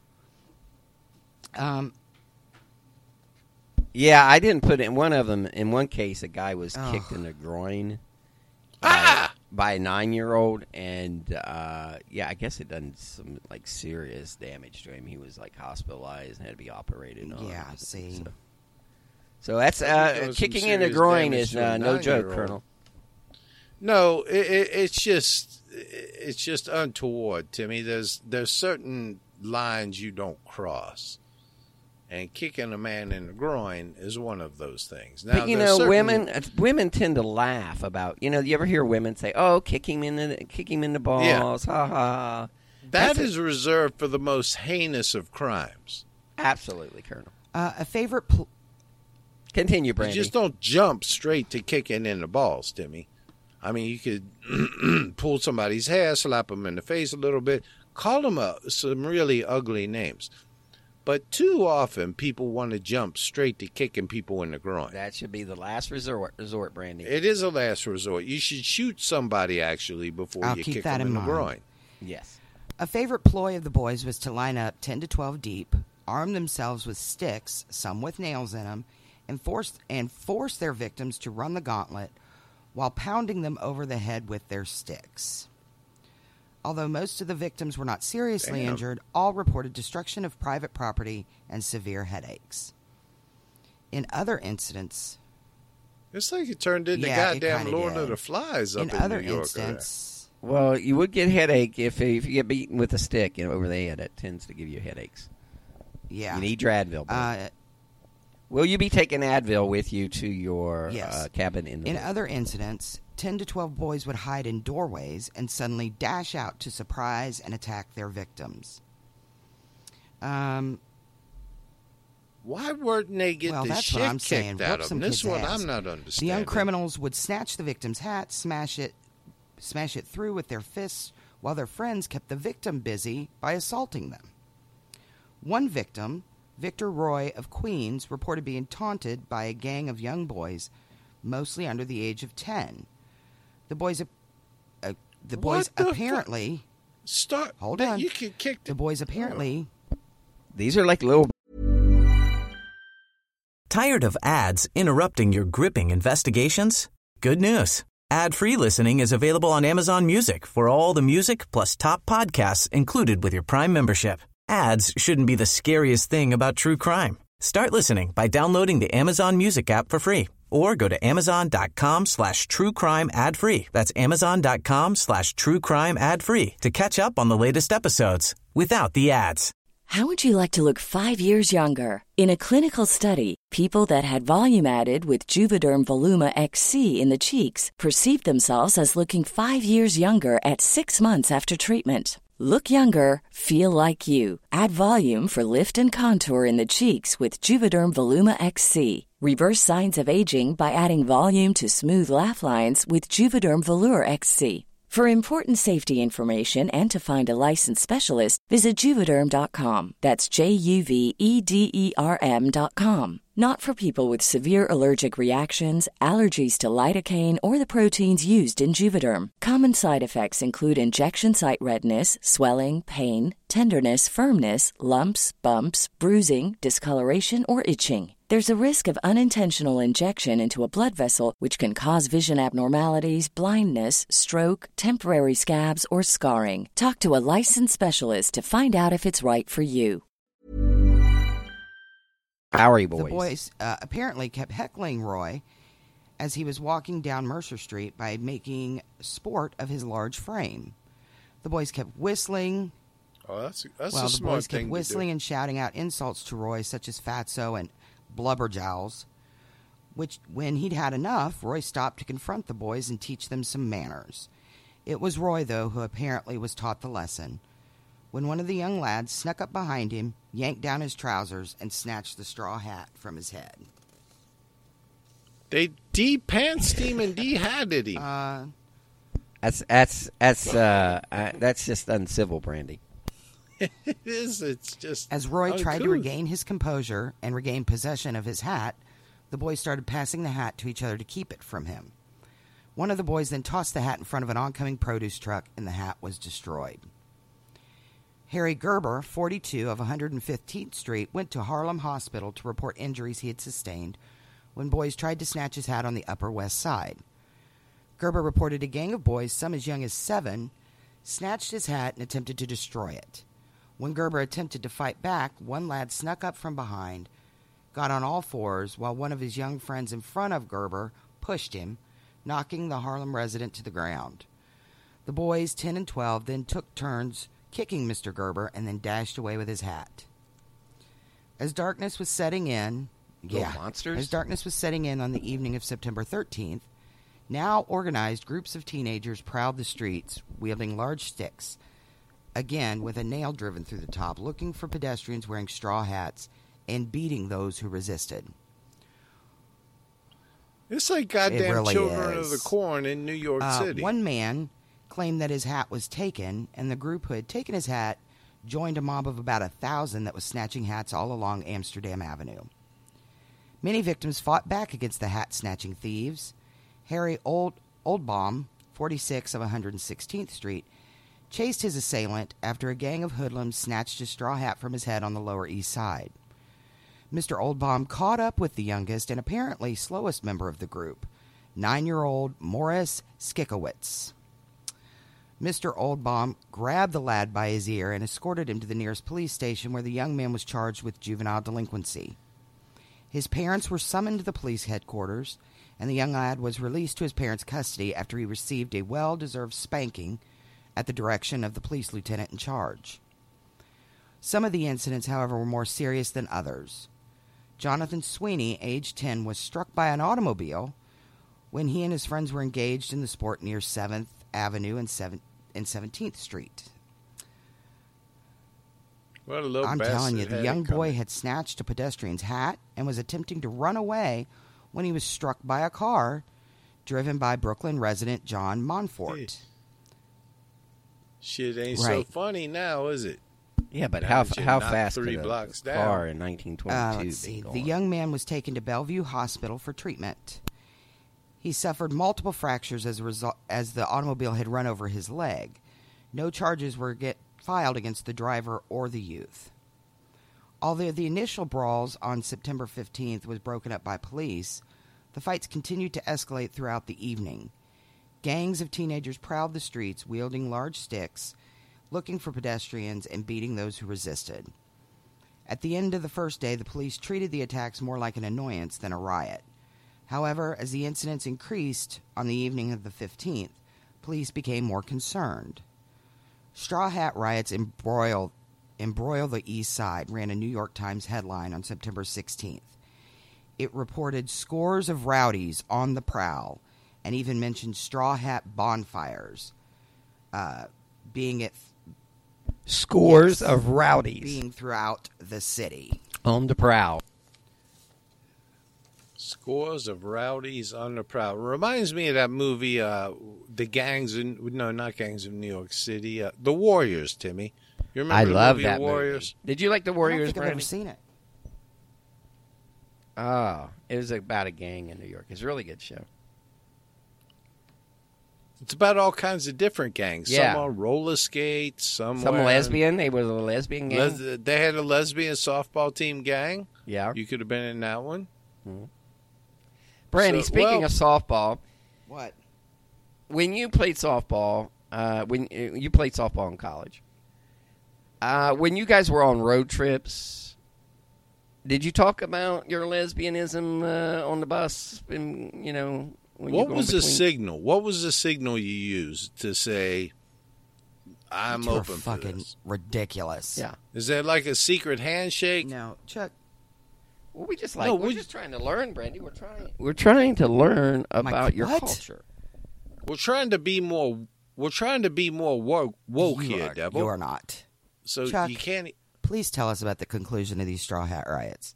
Yeah, I didn't put it in one of them. In one case, a guy was kicked in the groin by a 9-year-old, and I guess it done some serious damage to him. He was hospitalized and had to be operated on. Yeah, see. So that's kicking in the groin is no joke, Colonel. No, it's just untoward, Timmy. There's certain lines you don't cross. And kicking a man in the groin is one of those things. Now, but women tend to laugh about. You ever hear women say, "Oh, kick him in the balls, ha ha." That is reserved for the most heinous of crimes. Absolutely, Colonel. A favorite. Continue, Brandy. You just don't jump straight to kicking in the balls, Timmy. I mean, you could pull somebody's hair, slap them in the face a little bit, call them some really ugly names. But too often, people want to jump straight to kicking people in the groin. That should be the last resort, Brandy. It is a last resort. You should shoot somebody, actually, before you kick them in the groin. Yes. A favorite ploy of the boys was to line up 10 to 12 deep, arm themselves with sticks, some with nails in them, and force their victims to run the gauntlet while pounding them over the head with their sticks. Although most of the victims were not seriously injured, all reported destruction of private property and severe headaches. In other incidents... It's like it turned into goddamn Lord of the Flies up in other New York. Instance, well, you would get headache if you get beaten with a stick over the head. It tends to give you headaches. Yeah. You need your Advil. Will you be taking Advil with you to your cabin in the other incidents, 10 to 12 boys would hide in doorways and suddenly dash out to surprise and attack their victims. Why wouldn't they get the that's shit what I'm kicked saying. out Whoop of some them? This is kids' what ass. I'm not The understanding. young criminals would snatch the victim's hat, smash it through with their fists, while their friends kept the victim busy by assaulting them. One victim, Victor Roy of Queens, reported being taunted by a gang of young boys, mostly under the age of 10. The boys apparently... Start. Hold on. You can kick The boys apparently... These are like little... Tired of ads interrupting your gripping investigations? Good news. Ad-free listening is available on Amazon Music for all the music plus top podcasts included with your Prime membership. Ads shouldn't be the scariest thing about true crime. Start listening by downloading the Amazon Music app for free or go to amazon.com/truecrime ad-free. That's amazon.com/truecrime ad-free to catch up on the latest episodes without the ads. How would you like to look 5 years younger? In a clinical study, people that had volume added with Juvederm Voluma XC in the cheeks perceived themselves as looking 5 years younger at 6 months after treatment. Look younger, feel like you. Add volume for lift and contour in the cheeks with Juvederm Voluma XC. Reverse signs of aging by adding volume to smooth laugh lines with Juvederm Volure XC. For important safety information and to find a licensed specialist, visit Juvederm.com. That's JUVEDERM.com. Not for people with severe allergic reactions, allergies to lidocaine, or the proteins used in Juvederm. Common side effects include injection site redness, swelling, pain, tenderness, firmness, lumps, bumps, bruising, discoloration, or itching. There's a risk of unintentional injection into a blood vessel, which can cause vision abnormalities, blindness, stroke, temporary scabs, or scarring. Talk to a licensed specialist to find out if it's right for you. Bowery Boys. The boys apparently kept heckling Roy as he was walking down Mercer Street by making sport of his large frame. The boys kept whistling. Oh, that's a the smart boys kept thing whistling to do. and shouting out insults to Roy, such as fatso and blubberjowls, which, when he'd had enough, Roy stopped to confront the boys and teach them some manners. It was Roy, though, who apparently was taught the lesson, when one of the young lads snuck up behind him, yanked down his trousers, and snatched the straw hat from his head. They de-pantsed him and de-hatted him. That's just uncivil, Brandy. It is. It's just As Roy tried to uncouth. regain his composure and regain possession of his hat, the boys started passing the hat to each other to keep it from him. One of the boys then tossed the hat in front of an oncoming produce truck, and the hat was destroyed. Harry Gerber, 42 of 115th Street, went to Harlem Hospital to report injuries he had sustained when boys tried to snatch his hat on the Upper West Side. Gerber reported a gang of boys, some as young as 7, snatched his hat and attempted to destroy it. When Gerber attempted to fight back, one lad snuck up from behind, got on all fours, while one of his young friends in front of Gerber pushed him, knocking the Harlem resident to the ground. The boys, 10 and 12, then took turns kicking Mr. Gerber and then dashed away with his hat. As darkness was setting in... Little monsters? As darkness was setting in on the evening of September 13th, now organized groups of teenagers prowled the streets, wielding large sticks, again with a nail driven through the top, looking for pedestrians wearing straw hats and beating those who resisted. It's like goddamn really Children is. of the Corn in New York City. One man claimed that his hat was taken, and the group who had taken his hat joined a mob of about 1,000 that was snatching hats all along Amsterdam Avenue. Many victims fought back against the hat-snatching thieves. Harry Oldbaum, 46 of 116th Street, chased his assailant after a gang of hoodlums snatched his straw hat from his head on the Lower East Side. Mr. Oldbaum caught up with the youngest and apparently slowest member of the group, 9-year-old Morris Skikowitz. Mr. Oldbaum grabbed the lad by his ear and escorted him to the nearest police station, where the young man was charged with juvenile delinquency. His parents were summoned to the police headquarters, and the young lad was released to his parents' custody after he received a well-deserved spanking at the direction of the police lieutenant in charge. Some of the incidents, however, were more serious than others. Jonathan Sweeney, age 10, was struck by an automobile when he and his friends were engaged in the sport near 7th Avenue and 17th Street. What a little I'm bastard telling you, the had young it coming. boy had snatched a pedestrian's hat and was attempting to run away when he was struck by a car driven by Brooklyn resident John Monfort. Hey. Shit ain't Right. so funny now, is it? Yeah, but Now how that you how knock fast 3 could a blocks car down. in 1922 Let's see. be The going? young man was taken to Bellevue Hospital for treatment. He suffered multiple fractures as a result, as the automobile had run over his leg. No charges were filed against the driver or the youth. Although the initial brawls on September 15th was broken up by police, the fights continued to escalate throughout the evening. Gangs of teenagers prowled the streets, wielding large sticks, looking for pedestrians and beating those who resisted. At the end of the first day, the police treated the attacks more like an annoyance than a riot. However, as the incidents increased on the evening of the 15th, police became more concerned. Straw Hat riots embroil the East Side, ran a New York Times headline on September 16th. It reported scores of rowdies on the prowl and even mentioned straw hat bonfires being Scores of rowdies being throughout the city. on the prowl. Scores of rowdies on the prowl. Reminds me of that movie, The Gangs not Gangs of New York City, The Warriors, Timmy. You remember I the love movie that Warriors? movie. Did you like the I don't Warriors, think I've ever Brandy? seen it. Oh, it was about a gang in New York. It's a really good show. It's about all kinds of different gangs. Yeah. Some on roller skates, some Lesbian. They was a lesbian gang. They had a lesbian softball team gang. Yeah. You could have been in that one. Brandy, So- speaking well- of softball, What? when you played softball, when you played softball in college, when you guys were on road trips, did you talk about your lesbianism on the bus? And, when What you're was going the between- signal? What was the signal you used to say, I'm You are open for fucking this? ridiculous. Yeah. Is there like a secret handshake? No, Chuck. Well, we're just trying to learn, Brandy. We're trying to learn about your what? culture. We're trying to be more woke You here, are, Devil. You are not. So Chuck. you can't. Please tell us about the conclusion of these Straw Hat riots.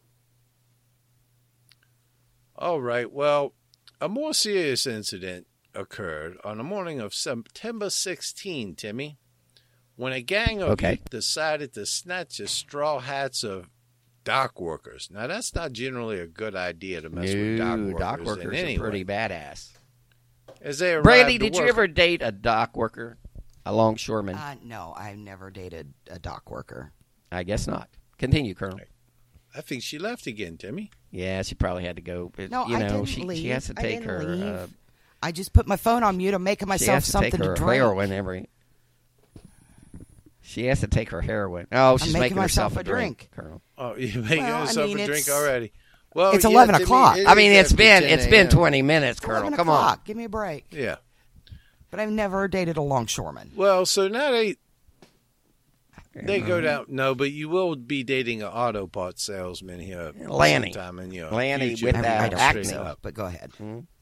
All right. Well, a more serious incident occurred on the morning of September 16, Timmy, when a gang of Okay. youth decided to snatch the straw hats of dock workers. Now, that's not generally a good idea to mess with dock workers. in any are pretty way. badass. As they arrived Brandy, to did you work- ever date a dock worker, a longshoreman? No, I've never dated a dock worker. I guess not. Continue, Colonel. I think she left again, Timmy. Yeah, she probably had to go. But, No, I didn't she leave. has to I take didn't her. leave. I just put my phone on mute. I'm making She myself has to something take her to drink. heroin every. She has to take her heroin. Oh, she's making herself myself a drink. Colonel. Oh, you're making Well, I yourself mean, a drink it's- already. Well, it's yeah, 11 Timmy, o'clock. it I mean, is it's been after 10 been a.m. 20 minutes, It's Colonel. 11 Come o'clock. on. Give me a break. Yeah. But I've never dated a longshoreman. Well, so now they go down. No, but you will be dating an auto parts salesman here, Lanny. sometime in your Lanny future. with I that don't acne. think so, but go ahead.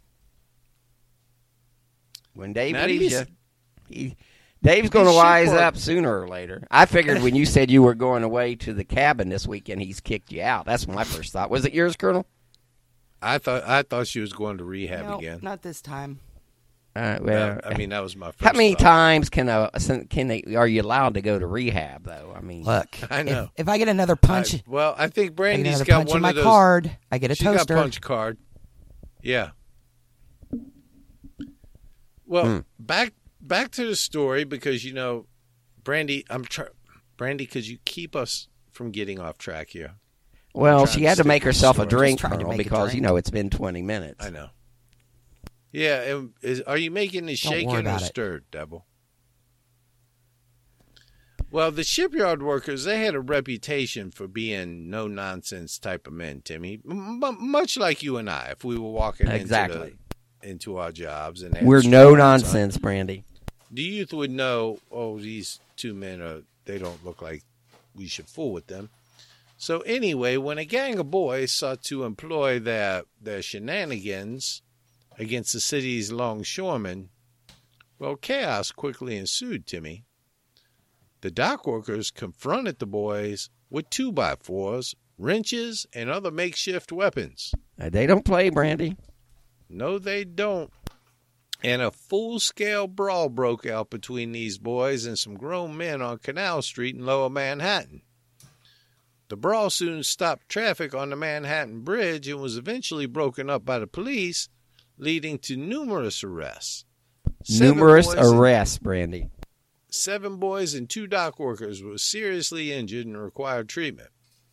When Dave Now, leaves these- Dave's going to these wise shipboard- up sooner or later. I figured when you said you were going away to the cabin this weekend, he's kicked you out. That's my first thought. Was it yours, Colonel? I thought she was going to rehab No, again. not this time. Well, I mean, that was my first. how many thought. times are you allowed to go to rehab though? I mean, Look, I know. If I get another punch, I think I get Brandy's another got punch in one my of those. card, I get a She toaster. got punch card. Yeah. Well, back to the story because Brandy, Brandy, because you keep us from getting off track here. well, trying she to had to stick make with the herself a story. drink, Just trying to Colonel, make a because drink. it's been 20 minutes. I know. Yeah, and are you making the Don't worry shaken or about it. stirred, Devil? Well, the shipyard workers, they had a reputation for being no-nonsense type of men, Timmy. Much like you and I, if we were walking Exactly. into our jobs. And they had We're strong no on. nonsense, Brandy. The youth would know, these two men, they don't look like we should fool with them. So anyway, when a gang of boys sought to employ their shenanigans against the city's longshoremen, well, chaos quickly ensued, Timmy. The dock workers confronted the boys with 2x4s, wrenches, and other makeshift weapons. They don't play, Brandy. No, they don't. And a full-scale brawl broke out between these boys and some grown men on Canal Street in Lower Manhattan. The brawl soon stopped traffic on the Manhattan Bridge and was eventually broken up by the police, leading to numerous arrests. Brandy. 7 boys and 2 dock workers were seriously injured and required treatment.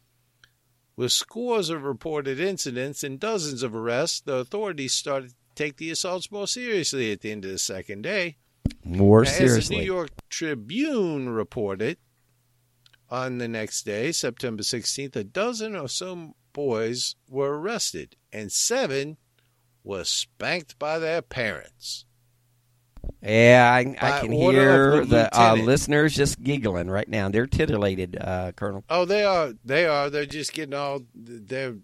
With scores of reported incidents and dozens of arrests, the authorities started to take the assaults more seriously at the end of the second day. Seriously. As the New York Tribune reported, on the next day, September 16th, a dozen or so boys were arrested, and 7 were spanked by their parents. Yeah, I can hear the listeners just giggling right now. They're titillated, Colonel. Oh, they are. They're just getting all their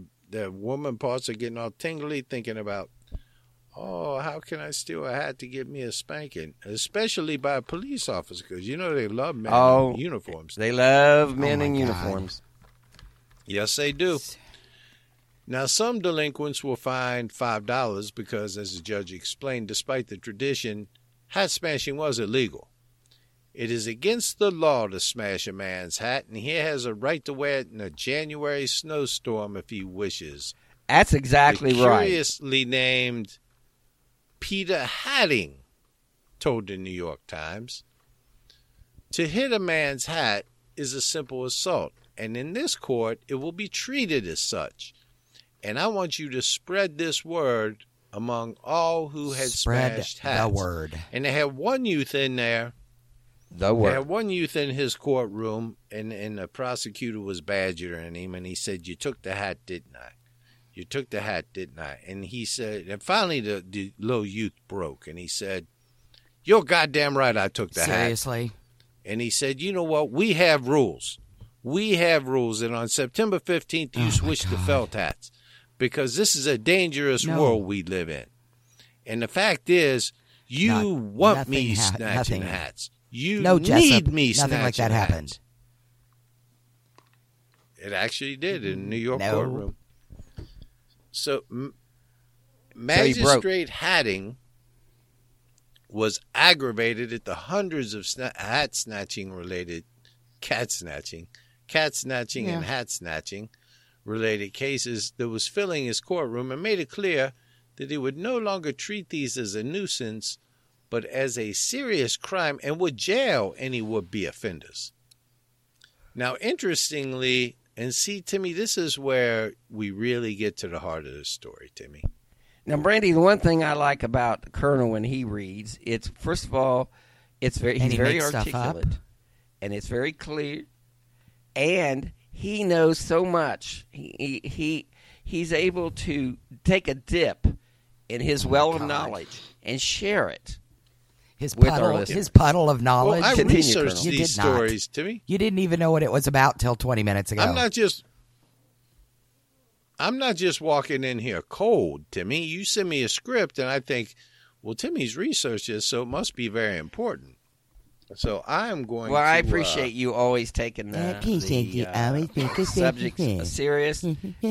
woman parts are getting all tingly, thinking about, oh, how can I steal a hat to get me a spanking? Especially by a police officer, because you know they love men in uniforms. They love men in uniforms. Yes, they do. Now, some delinquents will find $5 because, as the judge explained, despite the tradition, hat smashing was illegal. It is against the law to smash a man's hat, and he has a right to wear it in a January snowstorm if he wishes. That's exactly right. Curiously named Peter Hatting told the New York Times, to hit a man's hat is a simple assault, and in this court it will be treated as such. And I want you to spread this word among all who had smashed hats. The word. And they had one youth in there. The word. They had one youth in his courtroom, and the prosecutor was badgering him, and he said, "You took the hat, didn't I? You took the hat, didn't I?" And he said, and finally the little youth broke, and he said, "You're goddamn right I took the hat." Seriously? And he said, "You know what? We have rules. We have rules, and on September 15th, you switched to felt hats. Because this is a dangerous world we live in. And the fact is, you want me snatching hats. You need me snatching hats." Nothing like that happened. It actually did in the New York courtroom. So, Magistrate Hatting was aggravated at the hundreds of cat snatching and hat snatching related cases that was filling his courtroom, and made it clear that he would no longer treat these as a nuisance, but as a serious crime, and would jail any would-be offenders. Now, interestingly, and see, Timmy, this is where we really get to the heart of the story, Timmy. Now, Brandy, the one thing I like about the Colonel when he reads, it's first of all, he's very articulate, and it's very clear, and he knows so much. He's able to take a dip in his well of knowledge and share it. His puddle of knowledge. Well, I researched these stories, Timmy. You didn't even know what it was about till 20 minutes ago. I'm not just walking in here cold, Timmy. You send me a script, and I think, well, Timmy's researched this, so it must be very important. So I'm going to... Well, I appreciate you always taking the subjects serious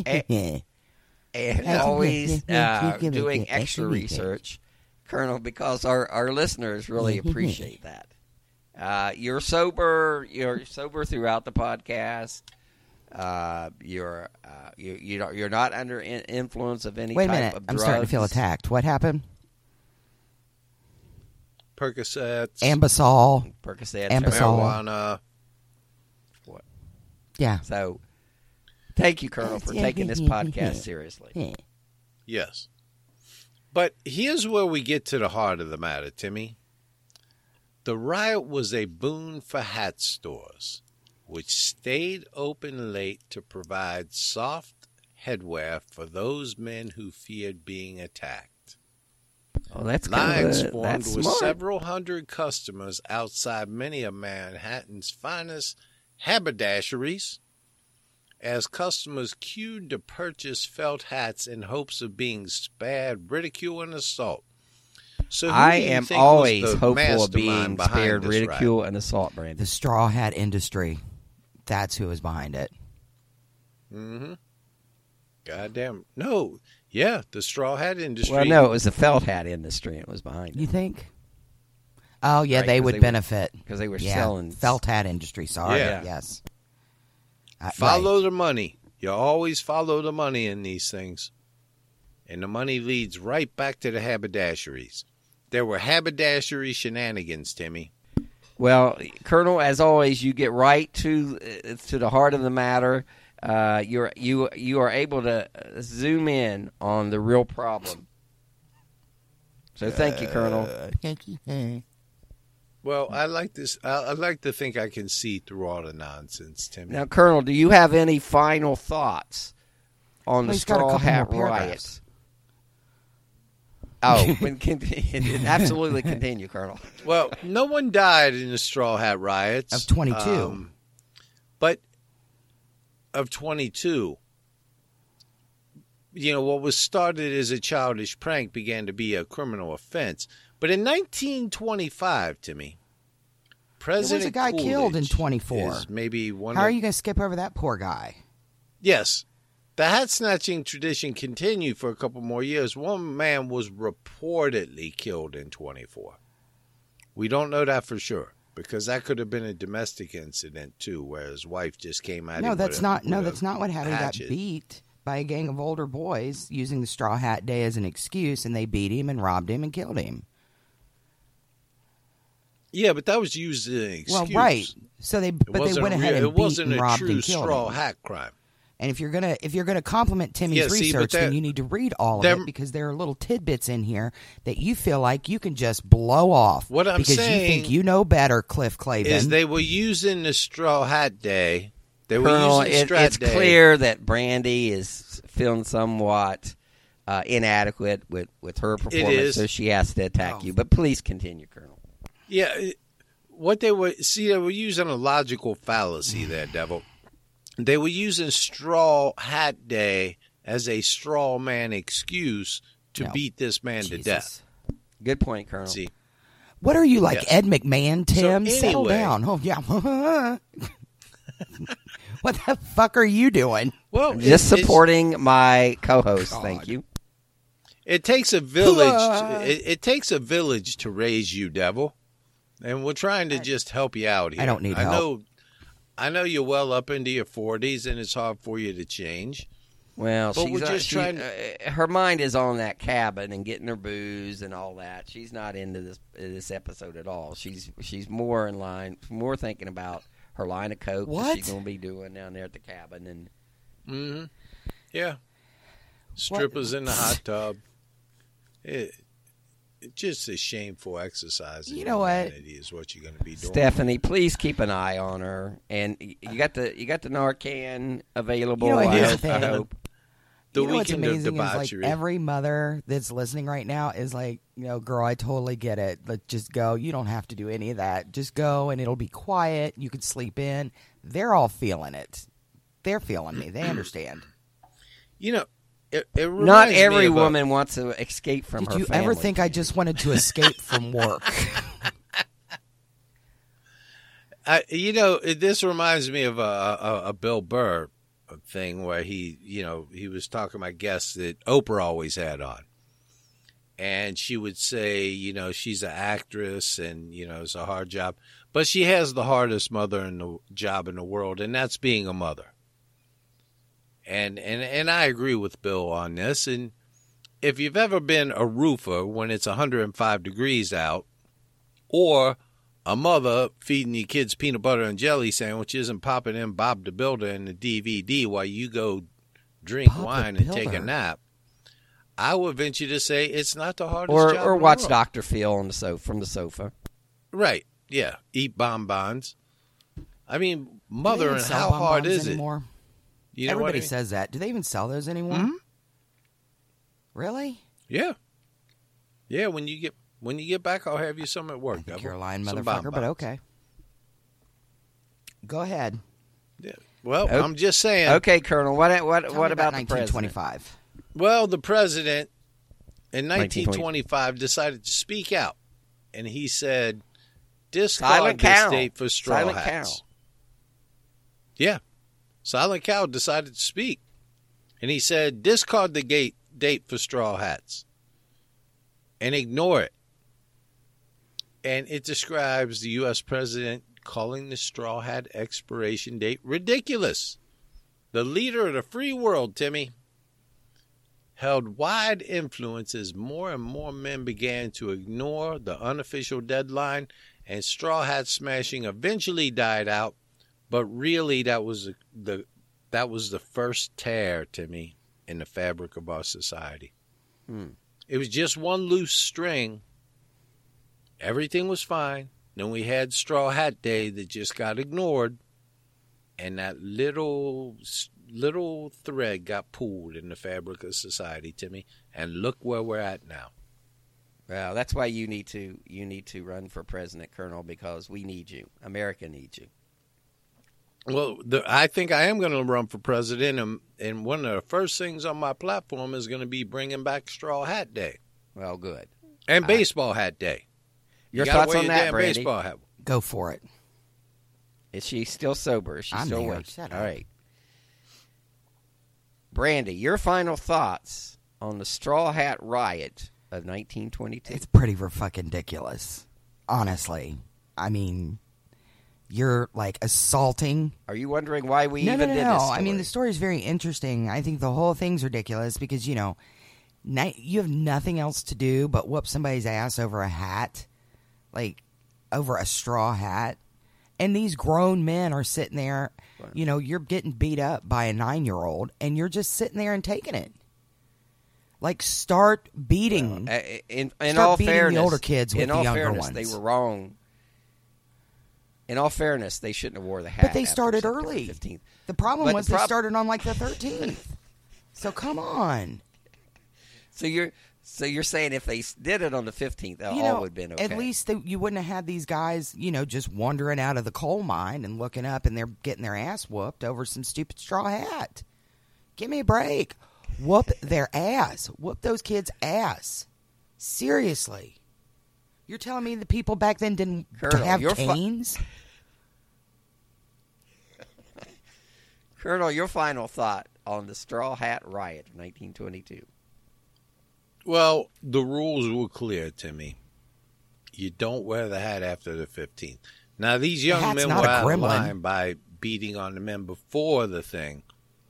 and always doing extra research, Colonel, because our listeners really appreciate that. You're sober throughout the podcast. You're not under influence of any type of drugs. Wait a minute, I'm starting to feel attacked. What happened? Percocets, Ambisol, marijuana. What? Yeah. So, thank you, Colonel, for taking this podcast seriously. Yes. But here's where we get to the heart of the matter, Timmy. The riot was a boon for hat stores, which stayed open late to provide soft headwear for those men who feared being attacked. Oh, that's Lines formed that's with smart. several hundred customers outside many of Manhattan's finest haberdasheries, as customers queued to purchase felt hats in hopes of being spared ridicule and assault. So who I do you am think always was the hopeful of being mastermind behind spared this ridicule riot? and assault, Brandon. The straw hat industry. That's who was behind it. Mm-hmm. Goddamn. No. Yeah, the straw hat industry. Well, no, it was the felt hat industry. It was behind You it think? Oh, yeah, Right, they 'cause would they were- benefit. because they were Yeah, selling felt hat industry. Sorry. Yeah. Yes. Follow the money. You always follow the money in these things. And the money leads right back to the haberdasheries. There were haberdashery shenanigans, Timmy. Well, Colonel, as always, you get right to the heart of the matter. You are able to zoom in on the real problem. So thank you, Colonel. Thank you. Well, I like this. I like to think I can see through all the nonsense, Timmy. Now, Colonel, do you have any final thoughts on the He's got a straw couple hat more riot? paragraphs. Oh, absolutely continue, Colonel. Well, no one died in the straw hat riots Of 22. But of 22, you know, what was started as a childish prank began to be a criminal offense. But in 1925, Timmy, President a guy killed in Coolidge 24. is maybe one. How are you going to skip over that poor guy? Yes. The hat snatching tradition continued for a couple more years. One man was reportedly killed in 24. We don't know that for sure because that could have been a domestic incident too, where his wife just came at him. No, that's not. No, with that's not what happened. He got hatchet. beat by a gang of older boys using the Straw Hat Day as an excuse, and they beat him and robbed him and killed him. Yeah, but that was used as an excuse. Well, right. So they, but they went ahead and it beat wasn't and a robbed true and killed straw him. hat crime. And if you're gonna compliment Timmy's Yeah, see, but research, then that- you need to read all of there- it because there are little tidbits in here that you feel like you can just blow off. What I'm because saying you think you know better, Cliff Clavin. Is they were using the straw hat day. They were Colonel, using Strat it's Day. clear that Brandy is feeling somewhat inadequate with her performance, is. so she has to attack you. But please continue, Colonel. Yeah, what they were using a logical fallacy there, Devil. They were using straw hat day as a straw man excuse to No. beat this man to Jesus. death. Good point, Colonel. See, What are you like, Yes. Ed McMahon, Tim? So Settle anyway- down. Oh yeah. What the fuck are you doing? well, Just it's- supporting my co-host. Thank you. It takes a village. It takes a village to raise you, Devil, and we're trying to just help you out here. I don't need help. I know you're well up into your 40s, and it's hard for you to change. Well, But she's we're just trying her mind is on that cabin and getting her booze and all that. She's not into this episode at all. She's more in line, more thinking about her line of coke that What? she's going to be doing down there at the cabin. And Mm-hmm. Yeah. Strippers in the hot tub. It's just a shameful exercise. In You know what? humanity is what you're going to be doing. Stephanie, please keep an eye on her. And you got the Narcan available. You know what, here's I the thing. hope. The You know what's weekend of amazing is like debauchery. every mother that's listening right now is like, girl, I totally get it. Let's just go. You don't have to do any of that. Just go and it'll be quiet. You can sleep in. They're all feeling it. They're feeling me. They understand. You know, it Not reminds me every of a- woman wants to escape from Did her you family. ever think I just wanted to escape from work? This reminds me of a Bill Burr thing where he was talking about guests that Oprah always had on. And she would say, she's an actress and, it's a hard job. But she has the hardest job in the world, and that's being a mother. And I agree with Bill on this. And if you've ever been a roofer when it's 105 degrees out, or a mother feeding your kids peanut butter and jelly sandwiches and popping in Bob the Builder in the DVD while you go drink Bob the wine and take a Builder. nap, I would venture to say it's not the hardest job or in the watch world. Dr. Phil on the from the sofa. Right, yeah. Eat bonbons. I mean, Do they mother, even and sell how hard bonbons is it? anymore? You know Everybody what I mean? says that. Do they even sell those anymore? Mhm. Really? Yeah. Yeah, when you get back, I'll have you some at work. I think Devil. you're a lying Some motherfucker, but bonbons. okay. Go ahead. Yeah. Well, Oh. I'm just saying. Okay, Colonel. What Tell me about the president? 1925? Well, the president in 1925 decided to speak out, and he said, "Discard Silent this Cow. date for straw Silent hats." Cow. Yeah, Silent Cow decided to speak, and he said, "Discard the date for straw hats, and ignore it." And it describes the U.S. president calling the straw hat expiration date ridiculous. The leader of the free world, Timmy, held wide influence as more and more men began to ignore the unofficial deadline, and straw hat smashing eventually died out. But really, that was the first tear, Timmy, in the fabric of our society. It was just one loose string. Everything was fine. Then we had Straw Hat Day that just got ignored, and that little thread got pulled in the fabric of society, Timmy. And look where we're at now. Well, that's why you need to run for president, Colonel, because we need you. America needs you. Well, I think I am going to run for president, and one of the first things on my platform is going to be bringing back Straw Hat Day Well, good. and Baseball Hat Day. Your You gotta thoughts wear on your that, damn Brandy? baseball hat. Go for it. Is she still sober? Is she I'm still here. awake? Shut All up. right. Brandy, your final thoughts on the Straw Hat Riot of 1922. It's pretty fucking ridiculous. Honestly. I mean, you're like assaulting. Are you wondering why we No. even did this story? I mean, the story is very interesting. I think the whole thing's ridiculous because, you know, you have nothing else to do but whoop somebody's ass over a hat, like over a straw hat. And these grown men are sitting there, you know, you're getting beat up by a 9-year-old and you're just sitting there and taking it. Like, start beating. in Start all beating fairness, the older kids with in the all younger fairness, ones. they were wrong. In all fairness, they shouldn't have wore the hat. But they after started September early. 15th. The problem But was the they started on like the 13th. So come on. So you're saying if they did it on the 15th, all You know, would have been okay. at least you wouldn't have had these guys, you know, just wandering out of the coal mine and looking up and they're getting their ass whooped over some stupid straw hat. Give me a break. Whoop their ass. Whoop those kids' ass. Seriously. You're telling me the people back then didn't Colonel, have you're canes? Colonel, your final thought on the Straw Hat Riot of 1922. Well, the rules were clear, Timmy. You don't wear the hat after the 15th. Now, these young hat's men not were a out of gremlin. line by beating on the men before the thing,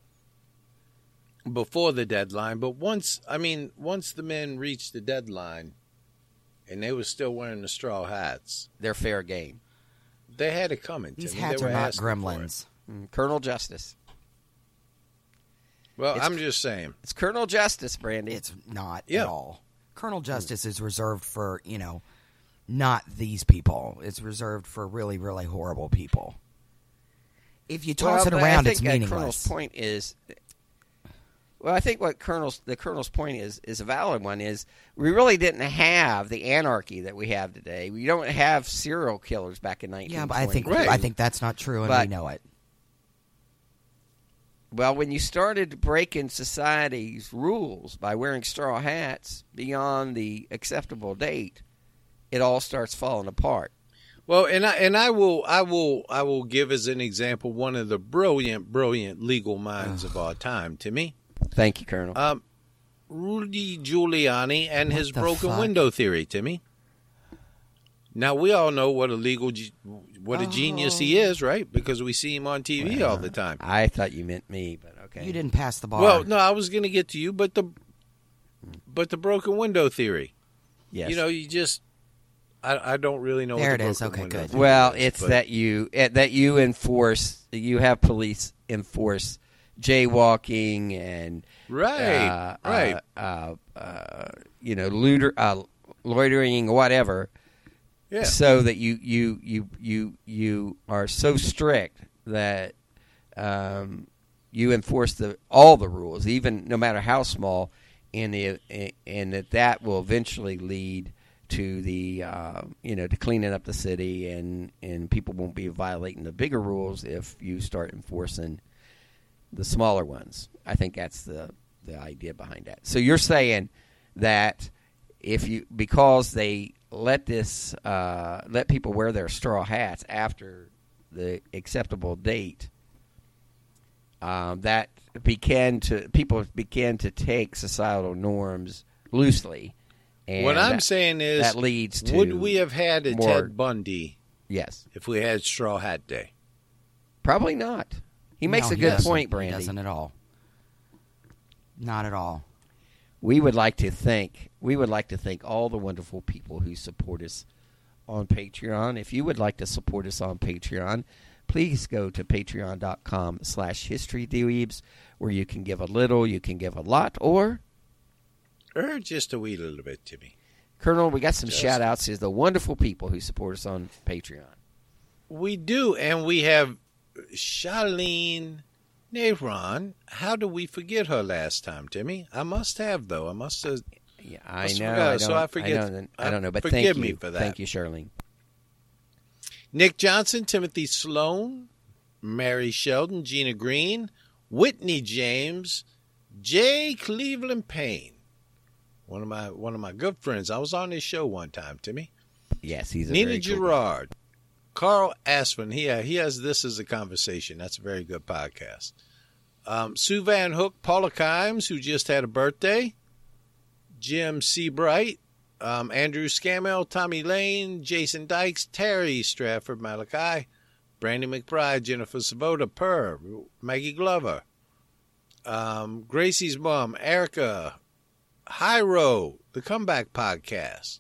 before the deadline. But once the men reached the deadline and they were still wearing the straw hats, They're fair game. they had it coming, These Timmy. hats They are were not asking for it. gremlins. Colonel Justice. Well, It's- I'm just saying. It's Colonel Justice, Brandy. It's not Yeah. at all. Colonel Justice is reserved for, you know, not these people. It's reserved for really, really horrible people. If you toss it but around, I it's think meaningless. Colonel's point is. Well, I think what the Colonel's point is a valid one. Is we really didn't have the anarchy that we have today. We don't have serial killers back in 1920. Yeah, but Right. I think that's not true, and But- we know it. Well, when you started breaking society's rules by wearing straw hats beyond the acceptable date, it all starts falling apart. Well, and I will give as an example one of the brilliant legal minds of our time, Timmy. Thank you, Colonel. Rudy Giuliani and What his the broken fuck? window theory, Timmy. Now we all know what a genius he is, right? Because we see him on TV all the time. I thought you meant me, but okay. You didn't pass the bar. Well, no, I was going to get to you, but the broken window theory. Yes. You know, you just I don't really know. There what the it is. broken Okay, window good. theory Well, is, it's but- that you enforce. You have police enforce jaywalking and right. loitering, whatever. Yeah. So that you are so strict that you enforce all the rules, even no matter how small, and that will eventually lead to the to cleaning up the city, and people won't be violating the bigger rules if you start enforcing the smaller ones. I think that's the idea behind that. So you're saying that because they let people wear their straw hats after the acceptable date, that people began to take societal norms loosely. And what I'm saying is, that leads to would we have had a more, Ted Bundy? Yes, if we had Straw Hat Day, probably not. He makes a good point, Brandy. He doesn't at all. Not at all. We would like to thank all the wonderful people who support us on Patreon. If you would like to support us on Patreon, please go to patreon.com/historydweebs, where you can give a little, you can give a lot, or just a wee little bit, Timmy. Colonel, we got some shout-outs to the wonderful people who support us on Patreon. We do, and we have Charlene Nehron. How do we forget her last time, Timmy? I must have, though. I must have. Yeah, I know. I don't know, but forgive thank you. me for that. Thank you, Charlene. Nick Johnson, Timothy Sloan, Mary Sheldon, Gina Green, Whitney James, J. Cleveland Payne. One of my good friends. I was on his show one time, Timmy. Yes, he's a Nina very cool Gerard, Carl Aspen. He has This Is a Conversation. That's a very good podcast. Sue Van Hook, Paula Kimes, who just had a birthday, Jim Seabright, Andrew Scammell, Tommy Lane, Jason Dykes, Terry Stratford Malachi, Brandy McBride, Jennifer Sabota, Purr, Maggie Glover, Gracie's mom, Erica, Hyro, the Comeback Podcast,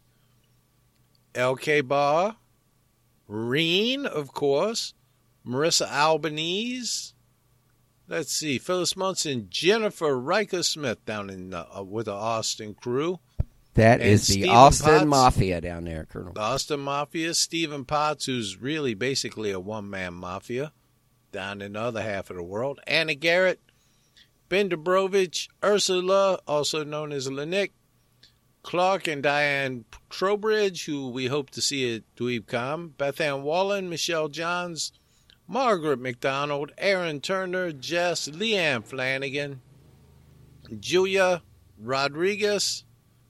LK Barr, Reen, of course, Marissa Albanese, let's see, Phyllis Munson, Jennifer Riker Smith down in with the Austin crew. That is the Stephen Austin Potts, Mafia down there, Colonel. The Austin Mafia, Stephen Potts, who's really basically a one-man mafia down in the other half of the world. Anna Garrett, Ben Dubrovich, Ursula, also known as Lenick, Clark and Diane Trowbridge, who we hope to see at DweebCon, Beth Ann Wallen, Michelle Johns, Margaret McDonald, Aaron Turner, Jess, Leanne Flanagan, Julia Rodriguez,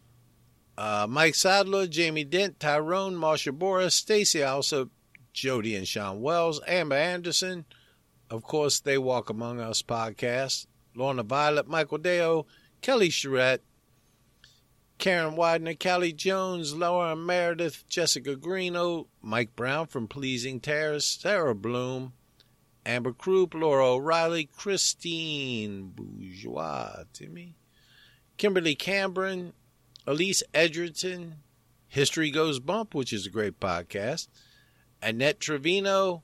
Mike Sadler, Jamie Dent, Tyrone, Marsha Boris, Stacy Alsop, Jody and Sean Wells, Amber Anderson, of course, They Walk Among Us podcast, Lorna Violet, Michael Deo, Kelly Charette, Karen Widener, Callie Jones, Laura Meredith, Jessica Greeno, Mike Brown from Pleasing Terrace, Sarah Bloom, Amber Croup, Laura O'Reilly, Christine Bourgeois, Timmy, Kimberly Cambron, Elise Edgerton, History Goes Bump, which is a great podcast, Amber Trevino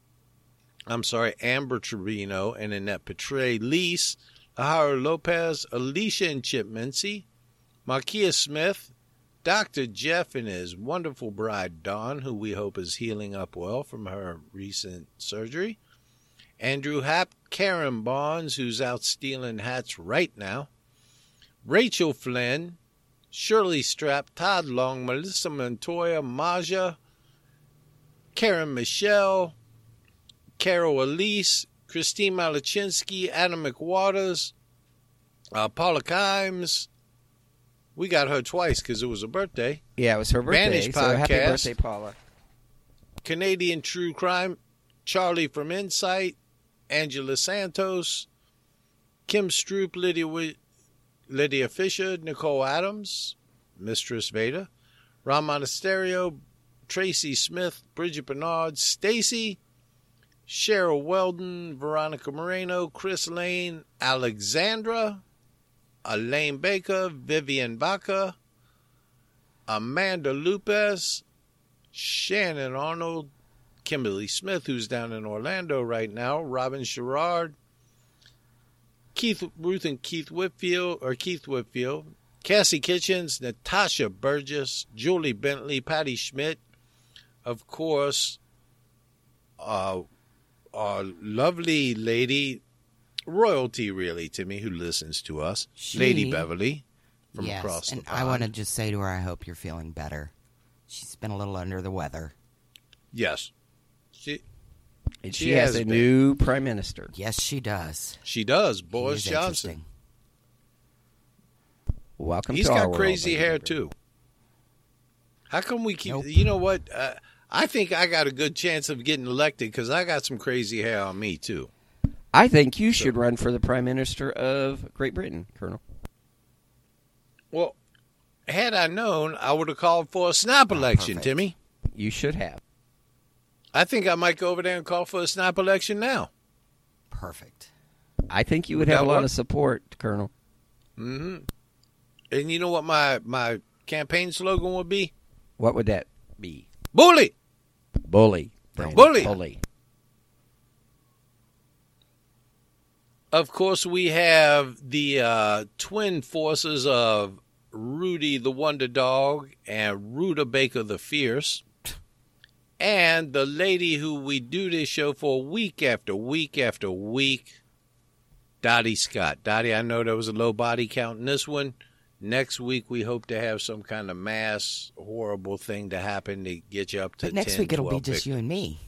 and Annette Petray, Lise, Ahara Lopez, Alicia and Chip Mincy, Markia Smith, Dr. Jeff and his wonderful bride Dawn, who we hope is healing up well from her recent surgery, Andrew Happ, Karen Barnes, who's out stealing hats right now, Rachel Flynn, Shirley Strapp, Todd Long, Melissa Montoya, Maja, Karen Michelle, Carol Elise, Christine Malachinsky, Adam McWaters, Paula Kimes. We got her twice because it was her birthday. Yeah, it was her birthday. Vanish so Podcast. Happy birthday, Paula. Canadian True Crime, Charlie from Insight, Angela Santos, Kim Stroop, Lydia Fisher, Nicole Adams, Mistress Veda, Ron Monasterio, Tracy Smith, Bridget Bernard, Stacy, Cheryl Weldon, Veronica Moreno, Chris Lane, Alexandra, Elaine Baker, Vivian Baca, Amanda Lupez, Shannon Arnold, Kimberly Smith, who's down in Orlando right now, Robin Sherrard, Keith Whitfield, Cassie Kitchens, Natasha Burgess, Julie Bentley, Patty Schmidt, of course, our lovely lady, royalty really to me, who listens to us, Lady Beverly from across the pond. I want to just say to her, I hope you're feeling better. She's been a little under the weather. Yes. And she has a new prime minister. Yes, she does. She does. Boris He is Johnson. interesting. Welcome He's to our got world, crazy lady hair, Gaga. too. How come we keep... Nope. You know what? I think I got a good chance of getting elected because I got some crazy hair on me, too. I think you should run for the Prime Minister of Great Britain, Colonel. Well, had I known, I would have called for a snap election, perfect. Timmy. You should have. I think I might go over there and call for a snap election now. Perfect. I think you would Would have a that lot work? of support, Colonel. Mm-hmm. And you know what my campaign slogan would be? What would that be? Bully! Bully. Brandon. Bully. Bully. Of course, we have the twin forces of Rudy the Wonder Dog and Ruta Baker the Fierce. And the lady who we do this show for week after week after week, Dottie Scott. Dottie, I know there was a low body count in this one. Next week, we hope to have some kind of mass horrible thing to happen to get you up to But next 10, week it'll be 12 just you and me.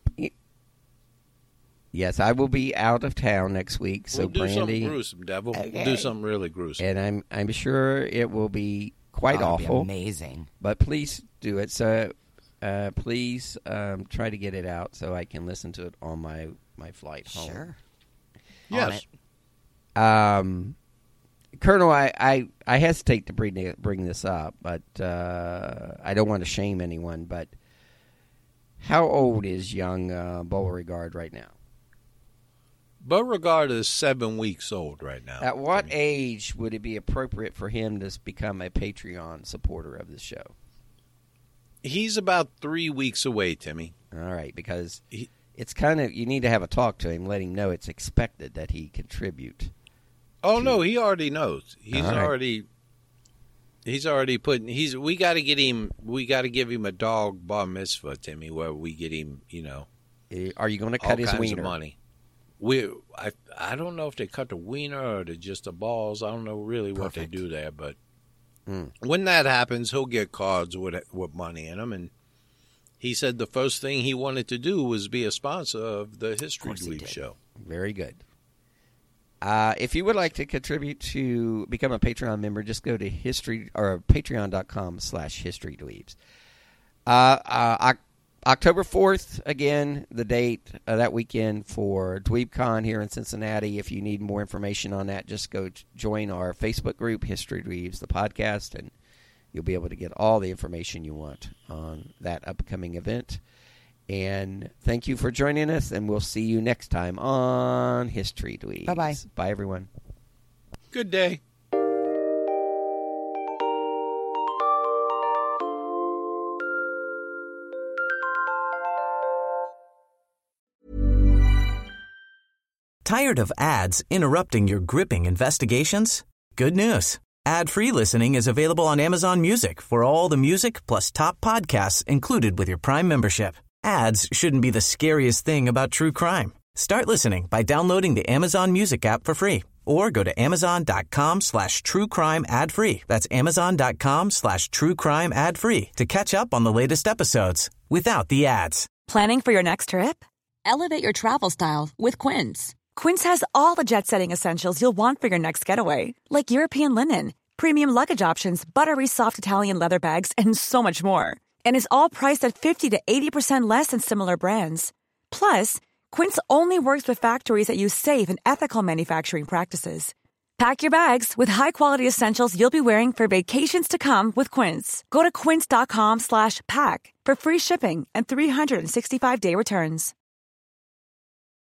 Yes, I will be out of town next week, so We'll do something Brandy, gruesome, Devil. We'll Okay. do something really gruesome. and I'm sure it will be quite Oh, it'll be awful. amazing. But please do it. So please try to get it out so I can listen to it on my flight home. Sure. Yes. On it. Colonel, I hesitate to bring this up, but I don't want to shame anyone. But how old is young Beauregard right now? Beauregard is 7 weeks old right now. At what age would it be appropriate for him to become a Patreon supporter of the show? He's about 3 weeks away, Timmy. All right, because it's kind of, you need to have a talk to him, let him know it's expected that he contribute. Oh no, he already knows. He's All right. already putting. We got to get him. We got to give him a dog bar mitzvah, Timmy, where we get him. You know, Are you going to all cut his kinds wiener? of money. I don't know if they cut the wiener or just the balls. I don't know really what they Perfect. do there, but Mm. when that happens, he'll get cards with money in them. And he said the first thing he wanted to do was be a sponsor of the History course he Dweeb did. show. Very good. If you would like to contribute to become a Patreon member, just go to patreon.com/historydweebs. October 4th, again, the date that weekend for DweebCon here in Cincinnati. If you need more information on that, just go join our Facebook group, History Dweebs, the podcast, and you'll be able to get all the information you want on that upcoming event. And thank you for joining us, and we'll see you next time on History Dweebs. Bye-bye. Bye, everyone. Good day. Tired of ads interrupting your gripping investigations? Good news. Ad-free listening is available on Amazon Music for all the music plus top podcasts included with your Prime membership. Ads shouldn't be the scariest thing about true crime. Start listening by downloading the Amazon Music app for free or go to amazon.com/truecrime ad-free. That's amazon.com/truecrime ad-free to catch up on the latest episodes without the ads. Planning for your next trip? Elevate your travel style with Quince. Quince has all the jet-setting essentials you'll want for your next getaway, like European linen, premium luggage options, buttery soft Italian leather bags, and so much more. And is all priced at 50 to 80% less than similar brands. Plus, Quince only works with factories that use safe and ethical manufacturing practices. Pack your bags with high-quality essentials you'll be wearing for vacations to come with Quince. Go to quince.com/pack for free shipping and 365-day returns.